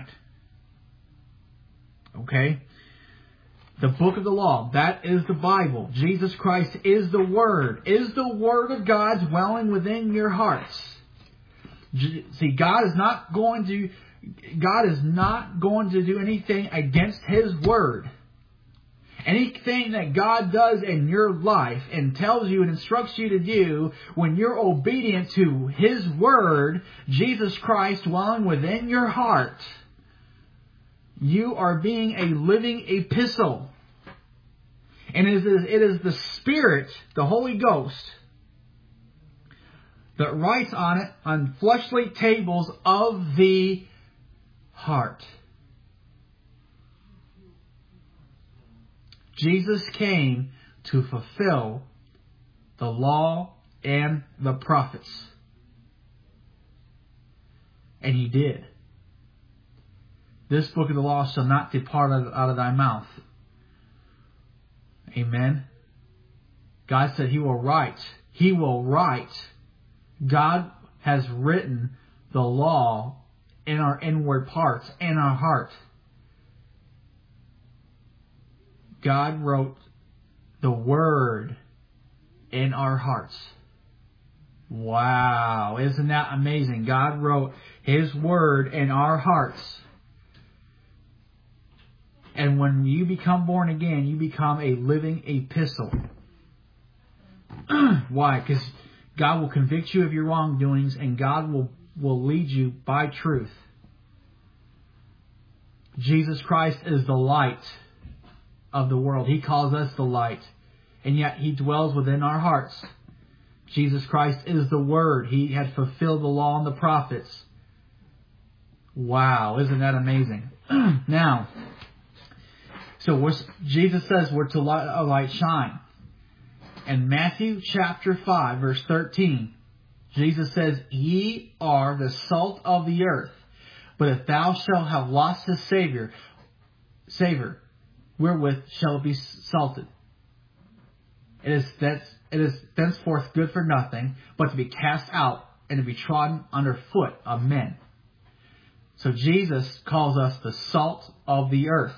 Okay? The book of the law. That is the Bible. Jesus Christ is the Word. Is the Word of God dwelling within your hearts? See, God is not going to, God is not going to do anything against His Word. Anything that God does in your life and tells you and instructs you to do, when you're obedient to His Word, Jesus Christ dwelling within your heart, you are being a living epistle. And it is, it is the Spirit, the Holy Ghost, that writes on it on fleshly tables of the heart. Jesus came to fulfill the law and the prophets. And He did. This book of the law shall not depart out of thy mouth. Amen. God said He will write. He will write. God has written the law in our inward parts, in our heart. God wrote the Word in our hearts. Wow. Isn't that amazing? God wrote His Word in our hearts. And when you become born again, you become a living epistle. Why? Because God will convict you of your wrongdoings, and God will, will lead you by truth. Jesus Christ is the light of the world. He calls us the light, and yet He dwells within our hearts. Jesus Christ is the Word. He had fulfilled the law and the prophets. Wow, isn't that amazing? Now, so we're, Jesus says we're to let a light shine. In Matthew chapter five, verse thirteen, Jesus says, "Ye are the salt of the earth, but if thou shalt have lost His Savior, savor, wherewith shall it be salted? It is that it is thenceforth good for nothing, but to be cast out and to be trodden under foot of men." So Jesus calls us the salt of the earth.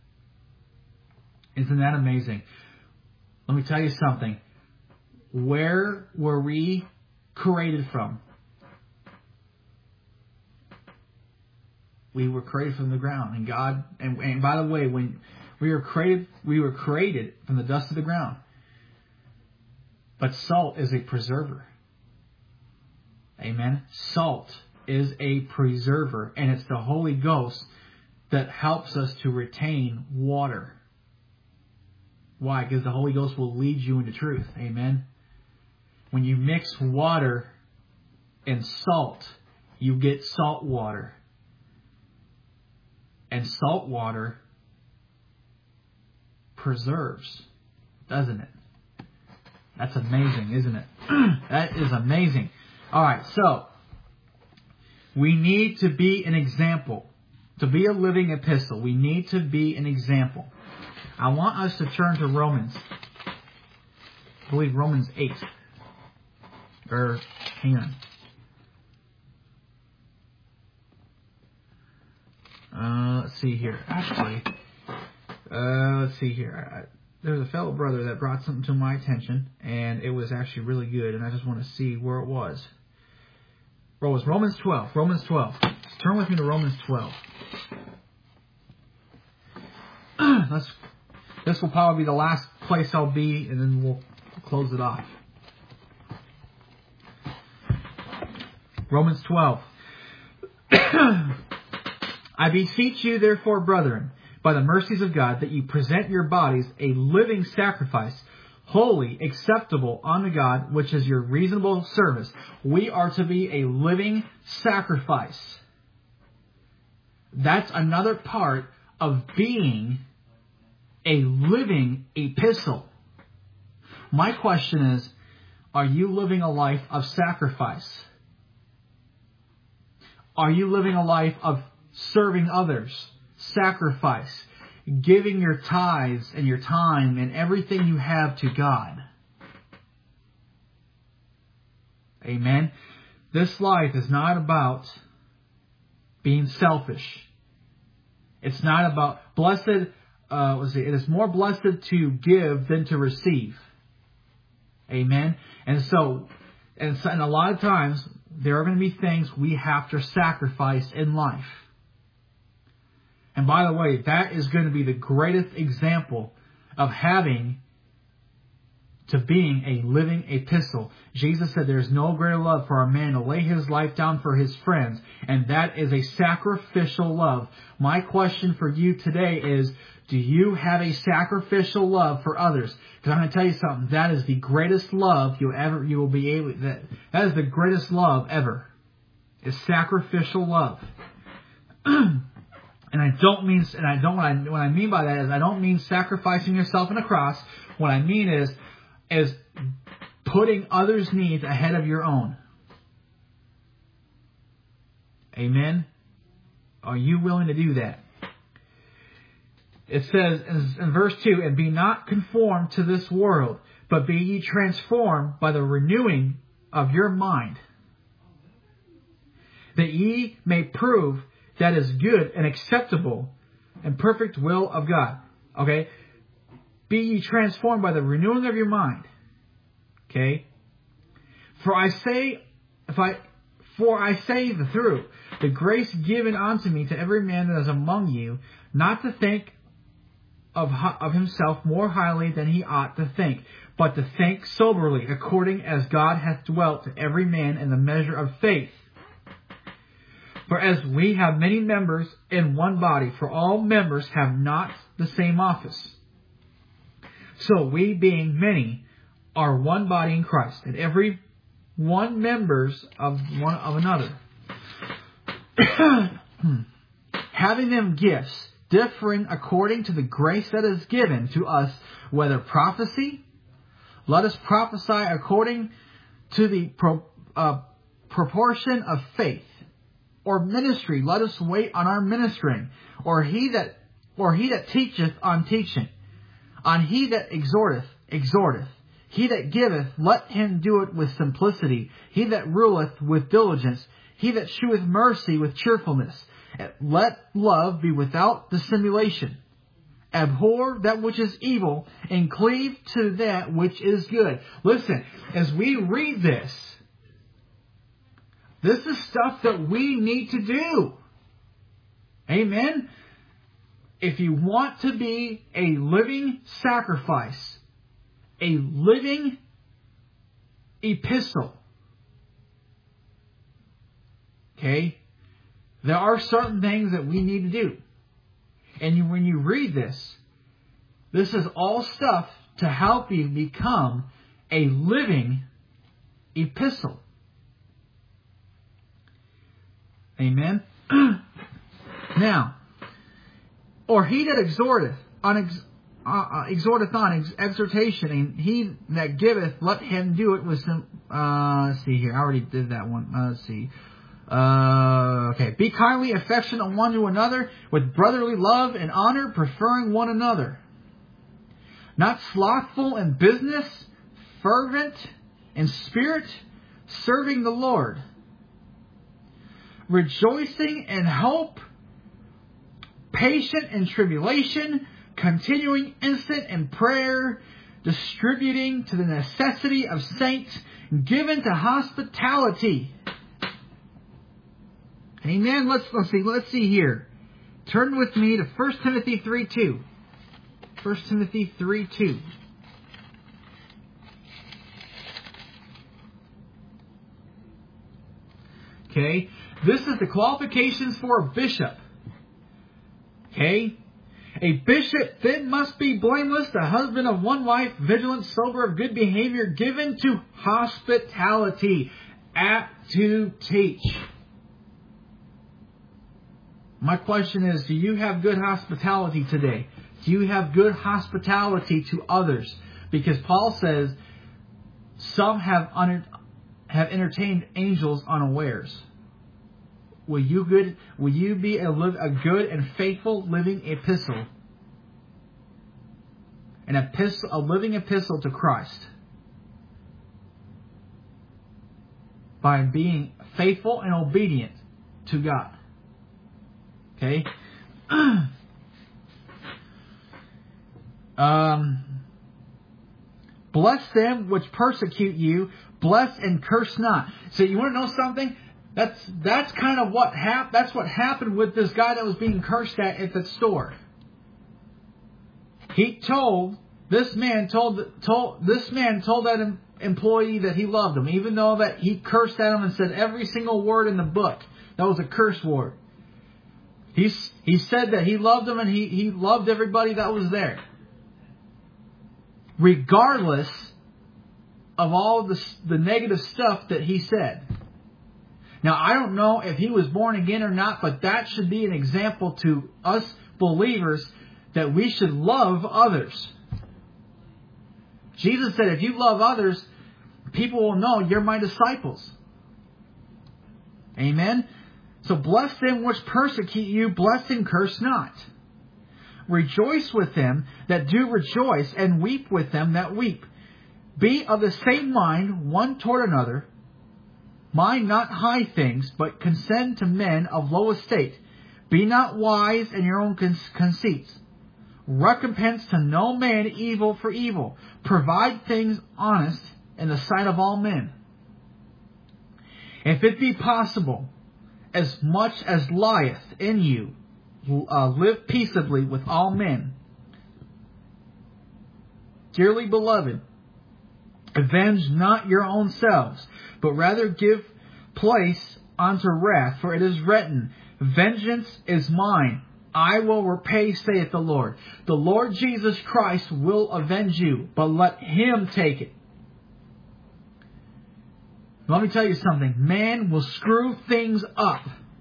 Isn't that amazing? Let me tell you something. Where were we created from? We were created from the ground, and God. And, and by the way, when we were created, we were created from the dust of the ground. But salt is a preserver. Amen. Salt is a preserver, and it's the Holy Ghost that helps us to retain water. Why? Because the Holy Ghost will lead you into truth. Amen. When you mix water and salt, you get salt water. And salt water preserves, doesn't it? That's amazing, isn't it? That is amazing. All right, so we need to be an example. To be a living epistle, we need to be an example. I want us to turn to Romans. I believe Romans eight. Or, hang on. Uh, let's see here. Actually, uh, let's see here. I, there's a fellow brother that brought something to my attention, and it was actually really good, and I just want to see where it was. Well, it was Romans twelve. Romans twelve. Turn with me to Romans twelve. Let's, this will probably be the last place I'll be, and then we'll close it off. Romans twelve. I beseech you, therefore, brethren, by the mercies of God, that you present your bodies a living sacrifice, holy, acceptable unto God, which is your reasonable service. We are to be a living sacrifice. That's another part of being a living epistle. My question is, are you living a life of sacrifice? Are you living a life of serving others? Sacrifice. Giving your tithes and your time and everything you have to God. Amen. This life is not about being selfish. It's not about blessed. Uh, let's see. It is more blessed to give than to receive. Amen. And so, and, so, and a lot of times there are going to be things we have to sacrifice in life. And by the way, that is going to be the greatest example of having to being a living epistle. Jesus said there is no greater love for a man to lay his life down for his friends. And that is a sacrificial love. My question for you today is, do you have a sacrificial love for others? Because I'm going to tell you something. That is the greatest love you ever you will be able. That that is the greatest love ever. Is sacrificial love. And I don't mean, and I don't, what I, what I mean by that is I don't mean sacrificing yourself on a cross. What I mean is, is putting others' needs ahead of your own. Amen? Are you willing to do that? It says in verse two, and be not conformed to this world, but be ye transformed by the renewing of your mind, that ye may prove that is good and acceptable and perfect will of God. Okay? Be ye transformed by the renewing of your mind. Okay? For I say, if I, for I say the through the grace given unto me to every man that is among you, not to think of, of himself more highly than he ought to think, but to think soberly, according as God hath dwelt to every man in the measure of faith. For as we have many members in one body, for all members have not the same office. So we, being many, are one body in Christ, and every one members of one of another. Having them gifts, differing according to the grace that is given to us, whether prophecy, let us prophesy according to the pro, uh, proportion of faith. Or ministry, let us wait on our ministering. Or he that or he that teacheth on teaching. On he that exhorteth, exhorteth. He that giveth, let him do it with simplicity. He that ruleth with diligence. He that sheweth mercy with cheerfulness. Let love be without dissimulation. Abhor that which is evil, and cleave to that which is good. Listen, as we read this, this is stuff that we need to do. Amen? If you want to be a living sacrifice, a living epistle, okay, there are certain things that we need to do. And when you read this, this is all stuff to help you become a living epistle. Amen? Now, or he that exhorteth on ex, uh, uh, exhorteth on ex, exhortation, and he that giveth, let him do it with some. Uh, let's see here. I already did that one. Uh, let's see. Uh, okay. Be kindly affectionate one to another with brotherly love and honor, preferring one another. Not slothful in business, fervent in spirit, serving the Lord. Rejoicing in hope, patient in tribulation, continuing instant in prayer, distributing to the necessity of saints, given to hospitality. Amen. Let's let's see. Let's see here. Turn with me to First Timothy three two. First Timothy three two. Okay. This is the qualifications for a bishop. Okay. A bishop then must be blameless, the husband of one wife, vigilant, sober, of good behavior, given to hospitality, apt to teach. My question is, do you have good hospitality today? Do you have good hospitality to others? Because Paul says some have un- have entertained angels unawares. Will you good? Will you be a, live, a good and faithful living epistle? An epistle, a living epistle to Christ, by being faithful and obedient to God. Okay. um. Bless them which persecute you. Bless and curse not. So you want to know something? That's that's kind of what hap- That's what happened with this guy that was being cursed at at the store. He told this man told told this man told that em- employee that he loved him, even though that he cursed at him and said every single word in the book that was a curse word. He he said that he loved him and he he loved everybody that was there, regardless of all the the negative stuff that he said. Now, I don't know if he was born again or not, but that should be an example to us believers that we should love others. Jesus said, if you love others, people will know you're my disciples. Amen? So bless them which persecute you, bless and curse not. Rejoice with them that do rejoice, and weep with them that weep. Be of the same mind one toward another. Mind not high things, but consent to men of low estate. Be not wise in your own conceits. Recompense to no man evil for evil. Provide things honest in the sight of all men. If it be possible, as much as lieth in you, uh, live peaceably with all men. Dearly beloved, avenge not your own selves, but rather give place unto wrath, for it is written, vengeance is mine, I will repay, saith the Lord. The Lord Jesus Christ will avenge you, but let Him take it. Let me tell you something. Man will screw things up.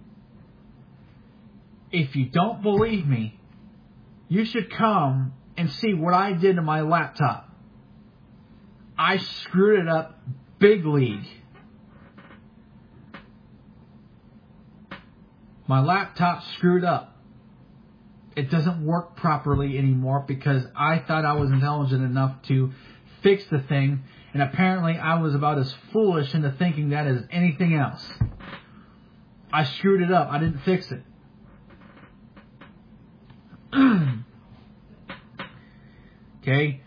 If you don't believe me, you should come and see what I did to my laptop. I screwed it up big league. My laptop screwed up. It doesn't work properly anymore because I thought I was intelligent enough to fix the thing, and apparently I was about as foolish into thinking that as anything else. I screwed it up. I didn't fix it. Okay?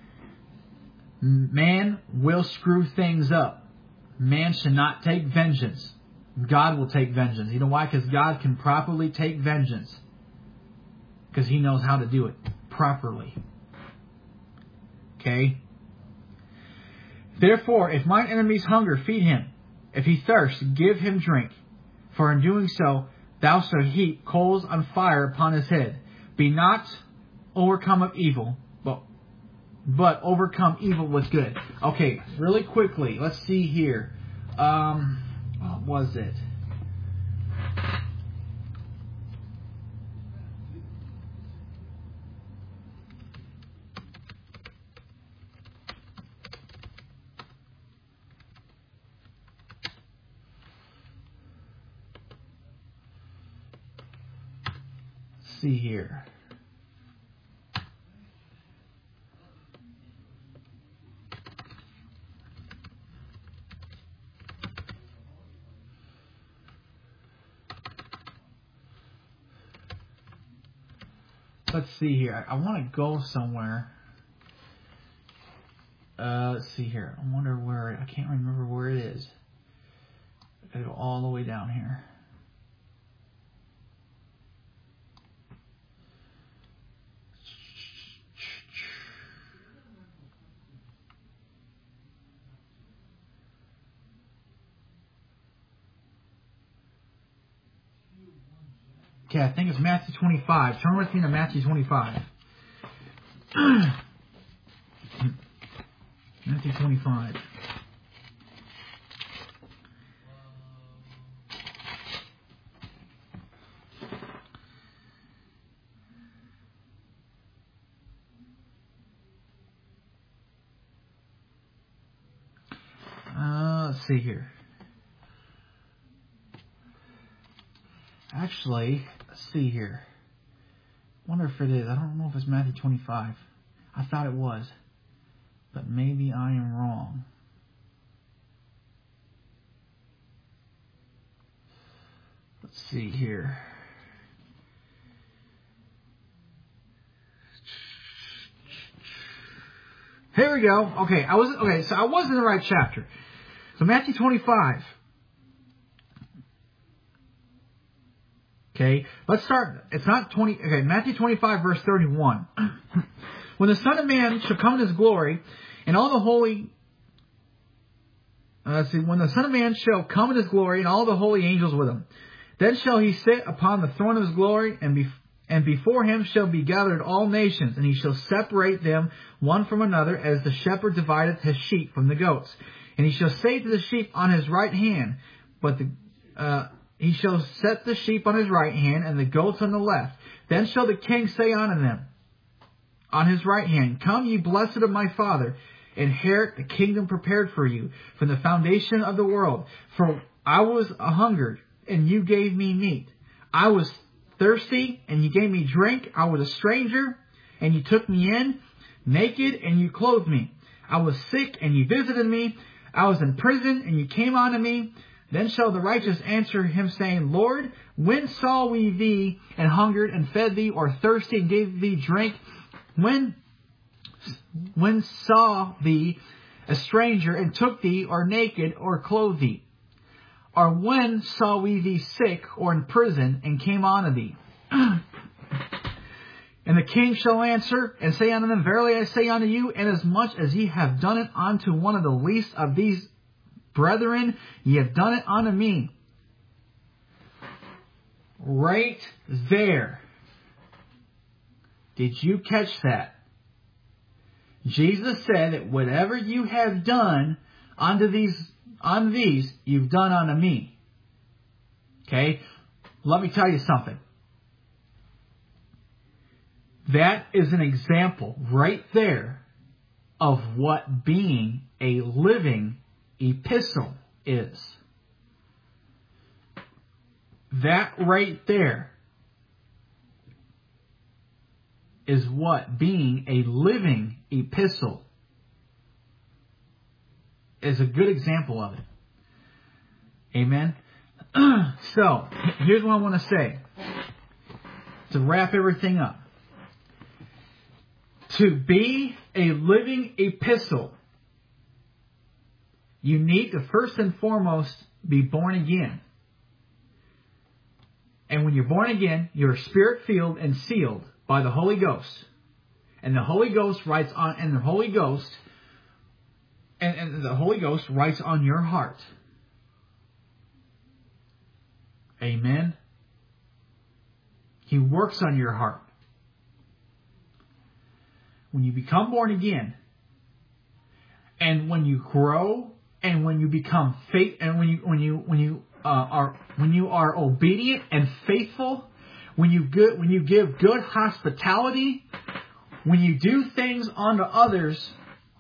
Man will screw things up. Man should not take vengeance. God will take vengeance. You know why? Because God can properly take vengeance. because He knows how to do it properly. Okay? Therefore, if mine enemies hunger, feed him. If he thirst, give him drink. For in doing so, thou shalt heap coals on fire upon his head. Be not overcome of evil, but, but overcome evil with good. Okay, really quickly, let's see here. Um, what was it? Let's see here. Let's see here. I, I want to go somewhere. Uh, let's see here. I wonder where. I can't remember where it is. I gotta go all the way down here. Okay, I think it's Matthew twenty-five. Turn with me to Matthew twenty-five. Matthew twenty-five. Uh, let's see here. Actually, let's see here. Wonder if it is. I don't know if it's Matthew twenty-five. I thought it was. But maybe I am wrong. Let's see here. Here we go. Okay, I was okay, so I was in the right chapter. So Matthew twenty-five. Okay, let's start. It's not twenty. Okay, Matthew twenty-five, verse thirty-one. When the Son of Man shall come in His glory, and all the holy. Uh, let's see. When the Son of Man shall come in His glory, and all the holy angels with Him, then shall He sit upon the throne of His glory, and be, and before Him shall be gathered all nations, and He shall separate them one from another, as the shepherd divideth his sheep from the goats. And He shall say to the sheep on His right hand, but the uh, He shall set the sheep on His right hand, and the goats on the left. Then shall the King say unto them, on His right hand, Come, ye blessed of my Father, inherit the kingdom prepared for you from the foundation of the world. For I was a hungered, and you gave me meat. I was thirsty, and you gave me drink. I was a stranger, and you took me in. Naked, and you clothed me. I was sick, and you visited me. I was in prison, and you came unto me. Then shall the righteous answer Him, saying, Lord, when saw we thee and hungered and fed thee, or thirsty and gave thee drink? When, when saw thee a stranger and took thee, or naked, or clothed thee? Or when saw we thee sick, or in prison, and came unto thee? And the King shall answer and say unto them, Verily I say unto you, inasmuch as ye have done it unto one of the least of these brethren, ye have done it unto me. Right there. Did you catch that? Jesus said that whatever you have done unto these, unto these, you've done unto me. Okay? Let me tell you something. That is an example right there of what being a living epistle is. That right there is what being a living epistle is a good example of it. Amen? So, here's what I want to say to wrap everything up. To be a living epistle, you need to first and foremost be born again. And when you're born again, you're spirit-filled and sealed by the Holy Ghost. And the Holy Ghost writes on, and the Holy Ghost, and, and the Holy Ghost writes on your heart. Amen. He works on your heart. When you become born again, and when you grow, and when you become faith, and when you when you when you uh, are when you are obedient and faithful, when you good when you give good hospitality, when you do things unto others,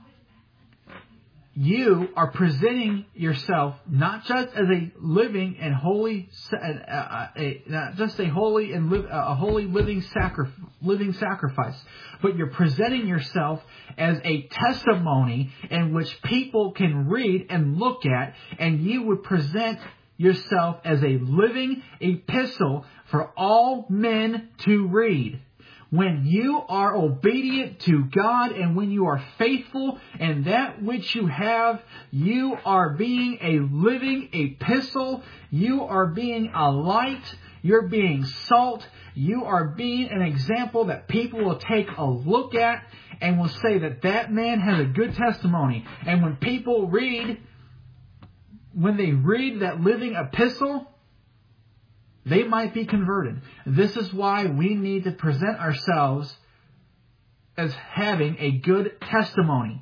you are presenting yourself not just as a living and holy, uh, a, a, not just a holy and live, a holy living sacrifice, living sacrifice, but you're presenting yourself as a testimony in which people can read and look at, and you would present yourself as a living epistle for all men to read. When you are obedient to God and when you are faithful in that which you have, you are being a living epistle. You are being a light. You're being salt. You are being an example that people will take a look at and will say that that man has a good testimony. And when people read, when they read that living epistle, they might be converted. This is why we need to present ourselves as having a good testimony.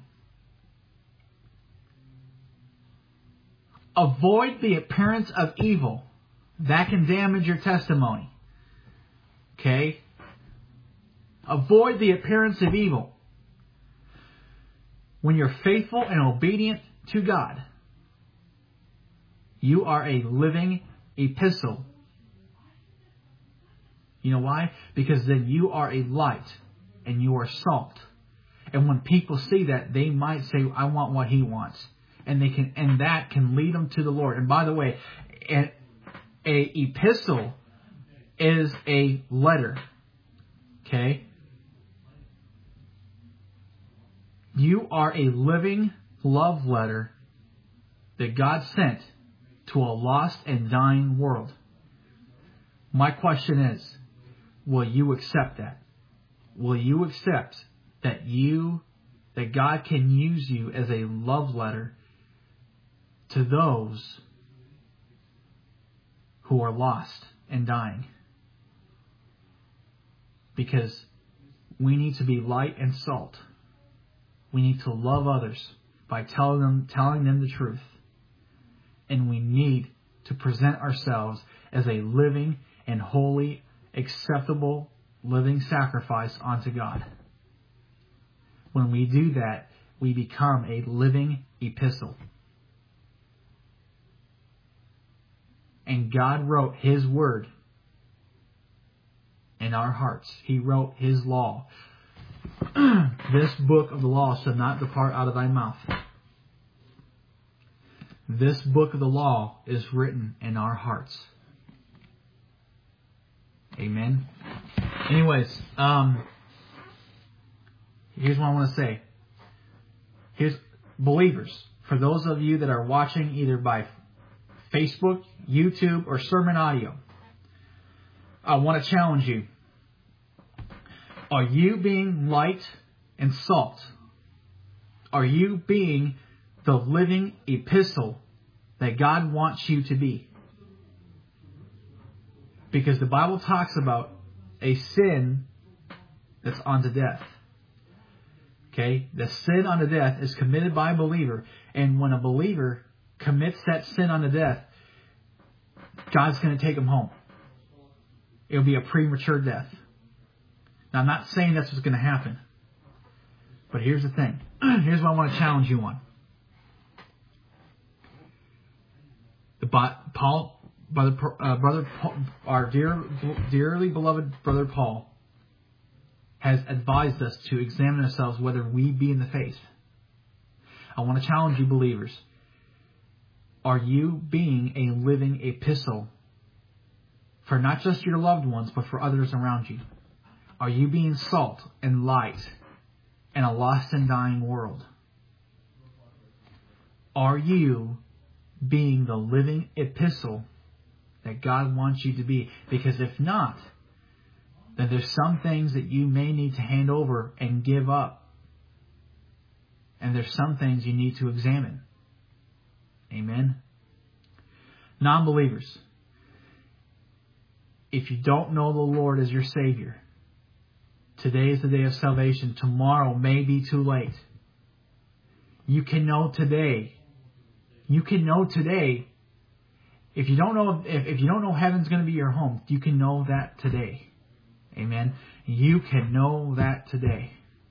Avoid the appearance of evil. That can damage your testimony. Okay? Avoid the appearance of evil. When you're faithful and obedient to God, you are a living epistle. You know why? Because then you are a light and you are salt. And when people see that, they might say, I want what he wants. And they can, and that can lead them to the Lord. And by the way, a, a epistle is a letter. Okay? You are a living love letter that God sent to a lost and dying world. My question is, will you accept that? Will you accept that you, that God can use you as a love letter to those who are lost and dying? Because we need to be light and salt. We need to love others by telling them, telling them the truth. And we need to present ourselves as a living and holy, acceptable living sacrifice unto God. When we do that, we become a living epistle. And God wrote His word in our hearts. He wrote His law. This book of the law shall not depart out of thy mouth. This book of the law is written in our hearts. Amen. Anyways, um, here's what I want to say. Here's believers. For those of you that are watching either by Facebook, YouTube, or sermon audio, I want to challenge you. Are you being light and salt? Are you being the living epistle that God wants you to be? Because the Bible talks about a sin that's unto death. Okay? The sin unto death is committed by a believer. And when a believer commits that sin unto death, God's going to take him home. It'll be a premature death. Now, I'm not saying that's what's going to happen. But here's the thing. Here's what I want to challenge you on. The Paul... Brother, uh, brother Paul, our dear, dearly beloved brother Paul has advised us to examine ourselves whether we be in the faith. I want to challenge you, believers. Are you being a living epistle for not just your loved ones, but for others around you? Are you being salt and light in a lost and dying world? Are you being the living epistle that God wants you to be? Because if not, then there's some things that you may need to hand over and give up. And there's some things you need to examine. Amen? Non-believers, if you don't know the Lord as your Savior, today is the day of salvation. Tomorrow may be too late. You can know today. You can know today. If you don't know if, if you don't know heaven's going to be your home, you can know that today. Amen. You can know that today.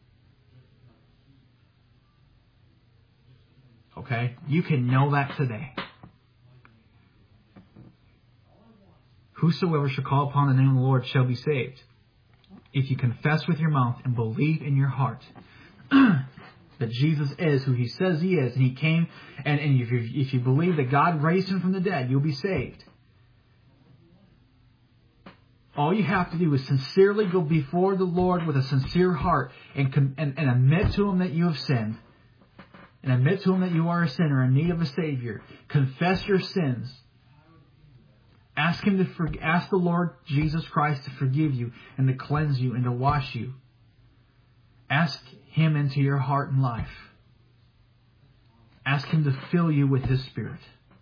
Okay? You can know that today. Whosoever shall call upon the name of the Lord shall be saved. If you confess with your mouth and believe in your heart that Jesus is who He says He is, and He came, and, and if, you, if you believe that God raised Him from the dead, you'll be saved. All you have to do is sincerely go before the Lord with a sincere heart and, and, and admit to Him that you have sinned, and admit to Him that you are a sinner in need of a Savior. Confess your sins. Ask Him to for, ask the Lord Jesus Christ to forgive you and to cleanse you and to wash you. Ask Him into your heart and life. Ask Him to fill you with His Spirit.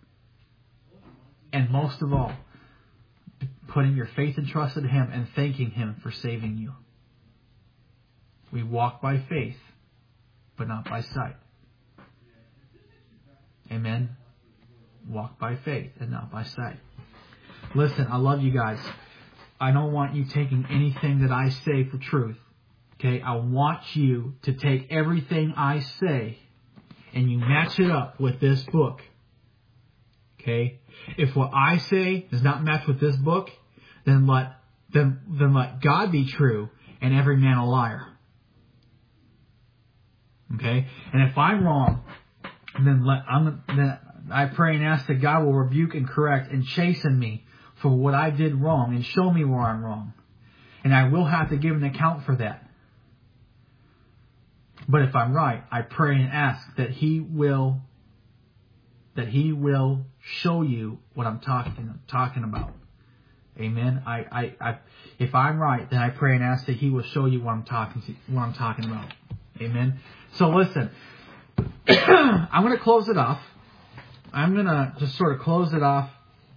And most of all, putting your faith and trust in Him and thanking Him for saving you. We walk by faith, but not by sight. Amen. Walk by faith and not by sight. Listen, I love you guys. I don't want you taking anything that I say for truth. Okay? I want you to take everything I say and you match it up with this book. Okay? If what I say does not match with this book, then let then, then let God be true and every man a liar. Okay? And if I'm wrong, then let I'm then I pray and ask that God will rebuke and correct and chasten me for what I did wrong and show me where I'm wrong. And I will have to give an account for that. But if I'm right, I pray and ask that He will that He will show you what I'm talking talking about. Amen. I, I, I if I'm right, then I pray and ask that He will show you what I'm talking to, what I'm talking about. Amen. So listen, I'm going to close it off. I'm going to just sort of close it off.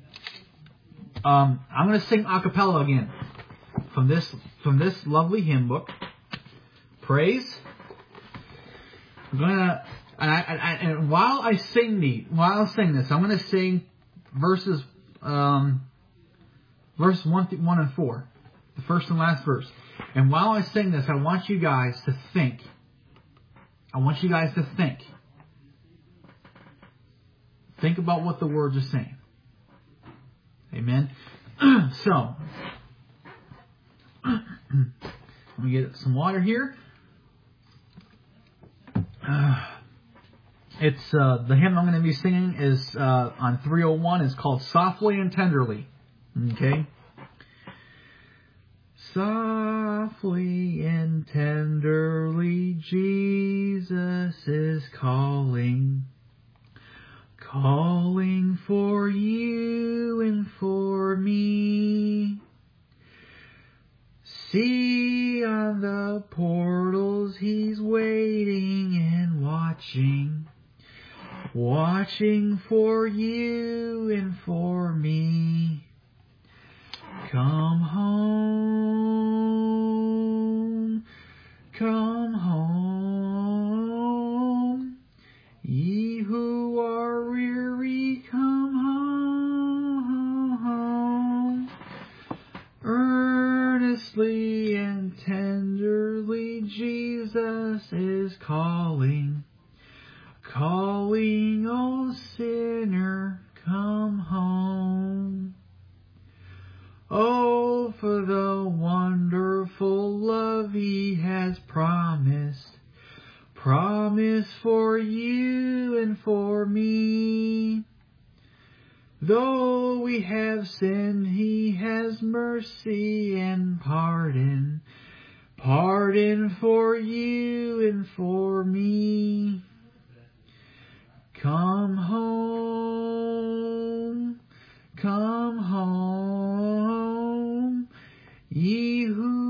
Um, I'm going to sing a cappella again from this from this lovely hymn book. Praise. I'm going to and, I, I, and while I sing the while I sing this, I'm going to sing verses um, verse one, one and four, the first and last verse. And while I sing this, I want you guys to think. I want you guys to think. Think about what the words are saying. Amen. So, let me get some water here. Uh, it's uh, the hymn I'm going to be singing is uh, on three oh one. It's called "Softly and Tenderly." Okay. Softly and tenderly, Jesus is calling. Calling for you and for me. See on the portals He's waiting and watching. Watching for you and for me. Come home. Come home. Ye who are weary, come home. Earnestly and tenderly Jesus is calling. Calling, O sinner, come home. Oh, for the wonderful love He has promised. Promise for you and for me. Though we have sinned, He has mercy and pardon. Pardon for you and for me. Come home, come home, ye who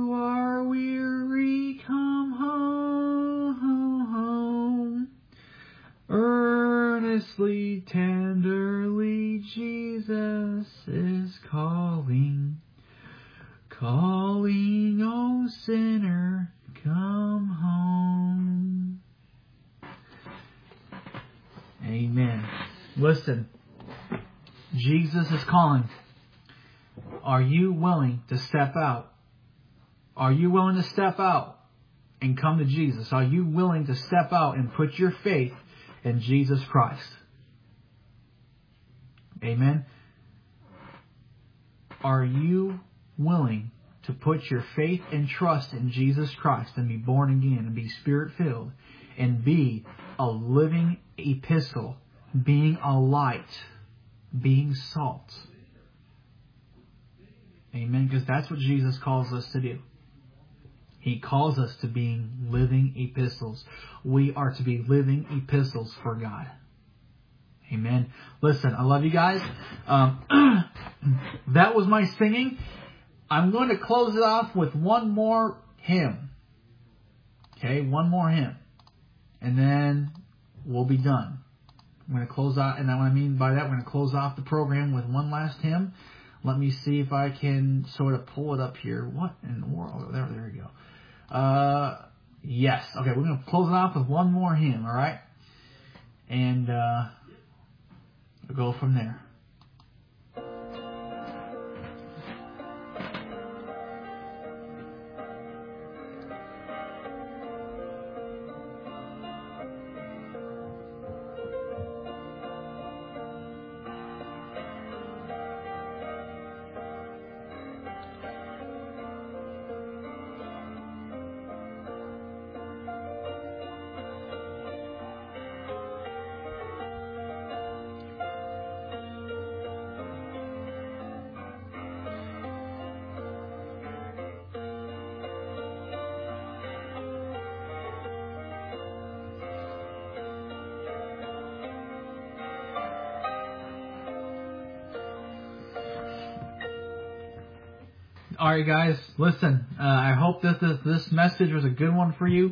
earnestly, tenderly, Jesus is calling. Calling, O sinner, come home. Amen. Listen, Jesus is calling. Are you willing to step out? Are you willing to step out and come to Jesus? Are you willing to step out and put your faith in Jesus Christ? Amen. Are you willing to put your faith and trust in Jesus Christ and be born again and be Spirit-filled and be a living epistle, being a light, being salt? Amen. Because that's what Jesus calls us to do. He calls us to being living epistles. We are to be living epistles for God. Amen. Listen, I love you guys. Um, that was my singing. I'm going to close it off with one more hymn. Okay, one more hymn. And then we'll be done. I'm going to close out, and what I mean by that, we're going to close off the program with one last hymn. Let me see if I can sort of pull it up here. What in the world? Oh, there, there we go. Uh, yes. Okay, we're going to close it off with one more hymn, all right? And uh, we'll go from there. All right, guys, listen, uh, I hope this, this this message was a good one for you.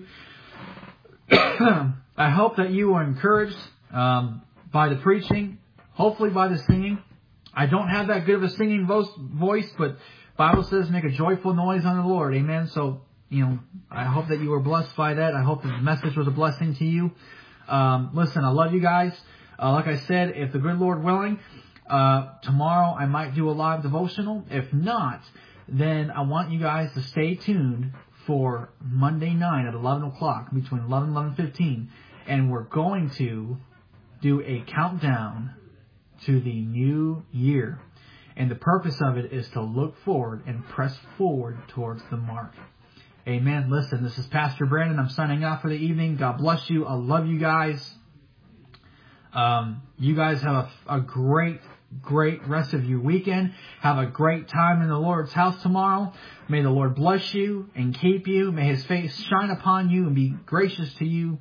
I hope that you were encouraged um, by the preaching, hopefully by the singing. I don't have that good of a singing vo- voice, but Bible says make a joyful noise on the Lord. Amen. So, you know, I hope that you were blessed by that. I hope the message was a blessing to you. Um, listen, I love you guys. Uh, like I said, if the good Lord willing, uh, tomorrow I might do a live devotional. If not, then I want you guys to stay tuned for Monday night at eleven o'clock, between eleven and eleven fifteen. And we're going to do a countdown to the new year. And the purpose of it is to look forward and press forward towards the mark. Amen. Listen, this is Pastor Brandon. I'm signing off for the evening. God bless you. I love you guys. Um, you guys have a, a great Great rest of your weekend. Have a great time in the Lord's house tomorrow. May the Lord bless you and keep you. May His face shine upon you and be gracious to you.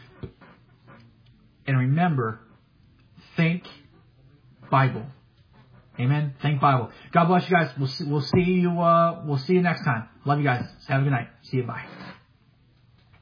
And remember, think Bible. Amen. Think Bible. God bless you guys. We'll see, we'll see you. Uh, we'll see you next time. Love you guys. Have a good night. See you. Bye.